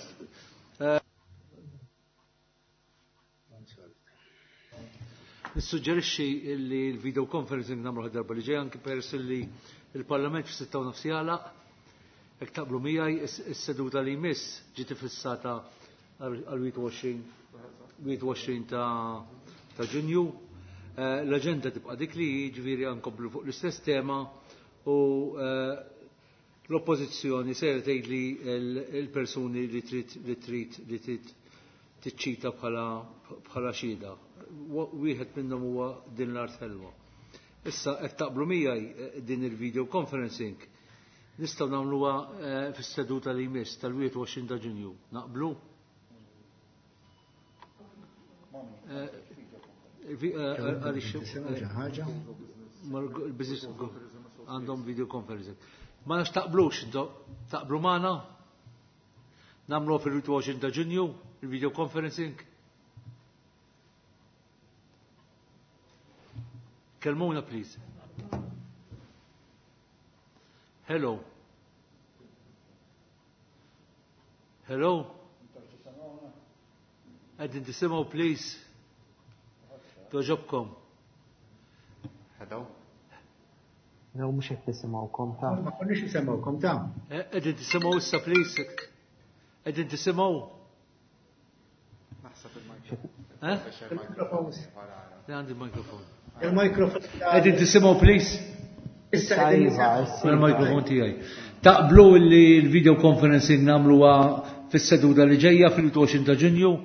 nissuġġerixxi li l-video conferencing nagħmlu darba li ġej anke peress li l-Parlament fis-sitta u nofs jagħlaq hekk taqblu miegħi is-seduta li jmiss ġiet ifissata għal wieħed u għoxrin ta' Ġunju. L-aġenda tibqa' dik li jiġifieri nkomplu fuq l-istess tema u l-oppożizzjoni se tgħidli l-persuni li trid li trid li trid tiċċita bħala xhieda. Wieħed minnhom huwa din l-art ħelwa. Issa qed taqblu miegħi din il-video conferencing nistgħu nagħmluha fis-seduta li jmiss tal-wieħed u għoxrin ta' Ġunju. Naqblu? Għandhom video conferencing. Ma nax taqblux, taqblu maħna? Namlu fil-wieħed u għoxrin ta' Ġunju, il-video conferencing? Kelmuna, please. Hello. Hello. Għedin tisimaw, please. Doġobkom. Hello? No, mux jek nisimawkom ta' Ma konniex nisimawkom ta' Għedin tisimaw issa, please. Għedin tisimaw. Naħseb il-mikrofon. Għandi il-mikrofon. Il-mikrofon. Għedin tisimaw, please. Issa il-mikrofon tijaj. Taqblu li l-video conferencing namluwa fis-seduta li ġejja fil-għoxrin ta' Ġunju?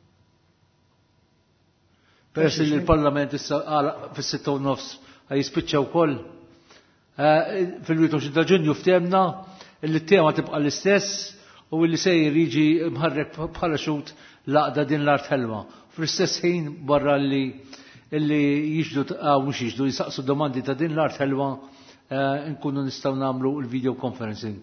Peress li l-Parlament issa fis-sitta u nofs ħajispiċċa wkoll. Fil-għoxrin ta' Ġunju ftemna li t-tema tibqa' l-istess u li sejjer jiġi mħarrek bħala xut laqda din l-art ħelma. Fl-istess ħin barra li illi jiġdu għaw mux jiġdu jisaqsu domandi ta' din l-art ħelma nkunu nistaw namlu il-video conferencing.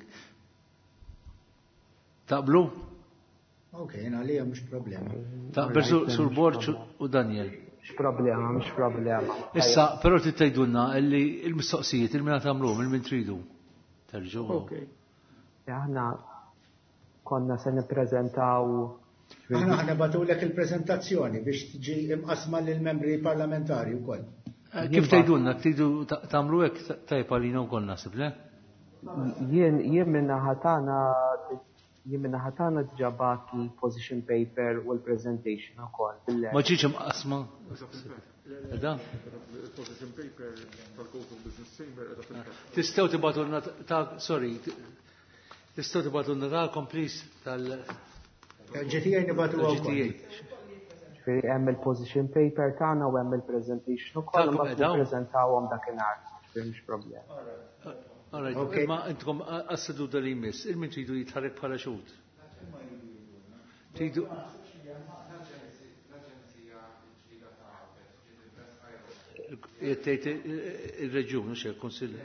Taqblu? Ok, għalija mux problema. Taqbel sur Borċ u Daniel. Mux problema, mux problema. Issa, pero tittajdunna illi il-mistoqsijiet il-mina tamlu, il-min tridu. Terġu. Ok. Aħna konna se nippreżentaw. Aħna ħana batulek il-prezentazzjoni biex tiġi imqasma lill-membri parlamentari wkoll. Kif tajdunna, tidu tamlu hekk tajpa li u koll nasib, le? Jien jien minna ħatana jien minna ħatana ġabat il-position paper u l-presentation ukoll. Ma ġiġ imqasma. Eda? Il-position paper tal-Council Business Chamber edha fil-ħat. Tistgħu tibatulna ta' sorry. Tistgħu tibatulna ta' komplis tal- G T A nibatu G Ġifieri hemm il-position paper tagħna u hemm il-presentation ukoll ma nippreżentawhom dakinhar. Mhux problema. Alright, ma intkom għas-sedu dal-imis, il-min tridu jitħarek bħala xut? Tridu... Jettejt il-reġjun, xie, konsil.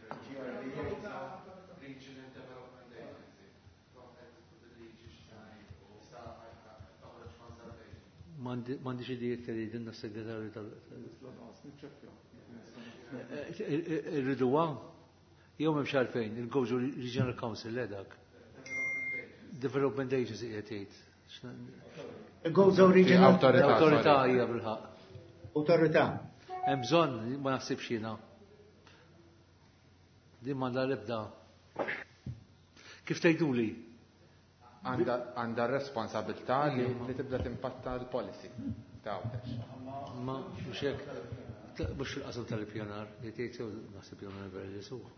Mandi xidi jetteri dinna segretarju tal... Il-ridu għam? Jew m'hemmx għalfejn, il-Goġu Regional Council ledak. Development Agency qed jgħid. Il-Goġu Regional Awtorità hija bil-ħaq. Awtorità. Hemm bżonn ma naħsibx jiena. Din m'għandha l-ebda. Kif tgħiduli? Għandha r-responsabilità li tibda timpatta l-policy ta' Ma mhux hekk. Mhux fil-qasam tal-ippjanar, jgħid jew naħseb jew nivell li suq.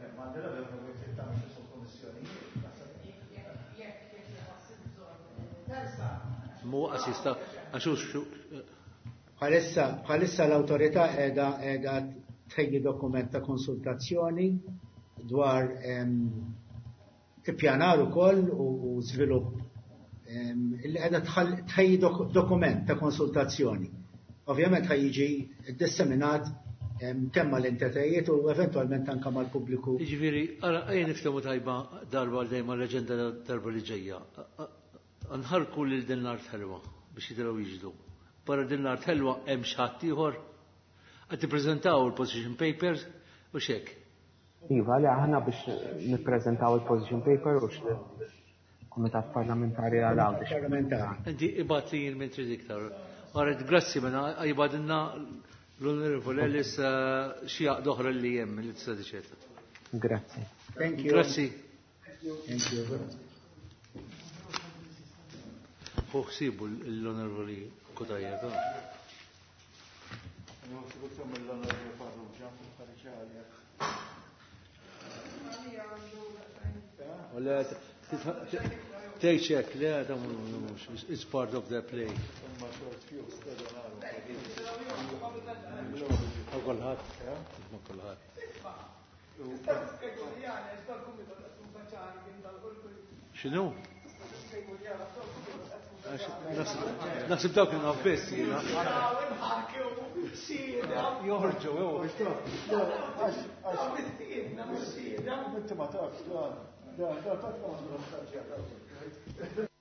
Mu assista, għaxux xu. Bħalissa l-autorità edha edha tħejji dokument ta' konsultazzjoni dwar ippjanar ukoll u żvilupp. Edha tħejji dokument ta' konsultazzjoni. Ovvjament ħajjiġi disseminat kemm mal-entitajiet u eventualment anke mal-pubbliku. Jiġifieri, ara ejja niftehmu tajba darba dejjem l-aġenda darba li ġejja. Nħarku lil din l-art ħelwa biex jidhru jiġdu. Barra din l-art ħelwa hemm xi ħadd ieħor qed tippreżentaw il-position papers u x'hekk. Iva, li aħna biex nippreżentaw il-position paper u x-Kumitat Parlamentari għal-Awdi. Inti ibad li jien mentri iktar. Għarret, grassi mena, jibadinna l-onorevole Ellis xijaq doħra li jem li t-sadiċeta. Grazie. Thank you. Grassi. Thank you. Uħsibu l-onorevoli Kodajja, ta' Take check, le, it's part of the play. Kolħat, ma kolħat. Xinu? Naħseb dawk il-nabbis, jina. Joħorġu, joħorġu.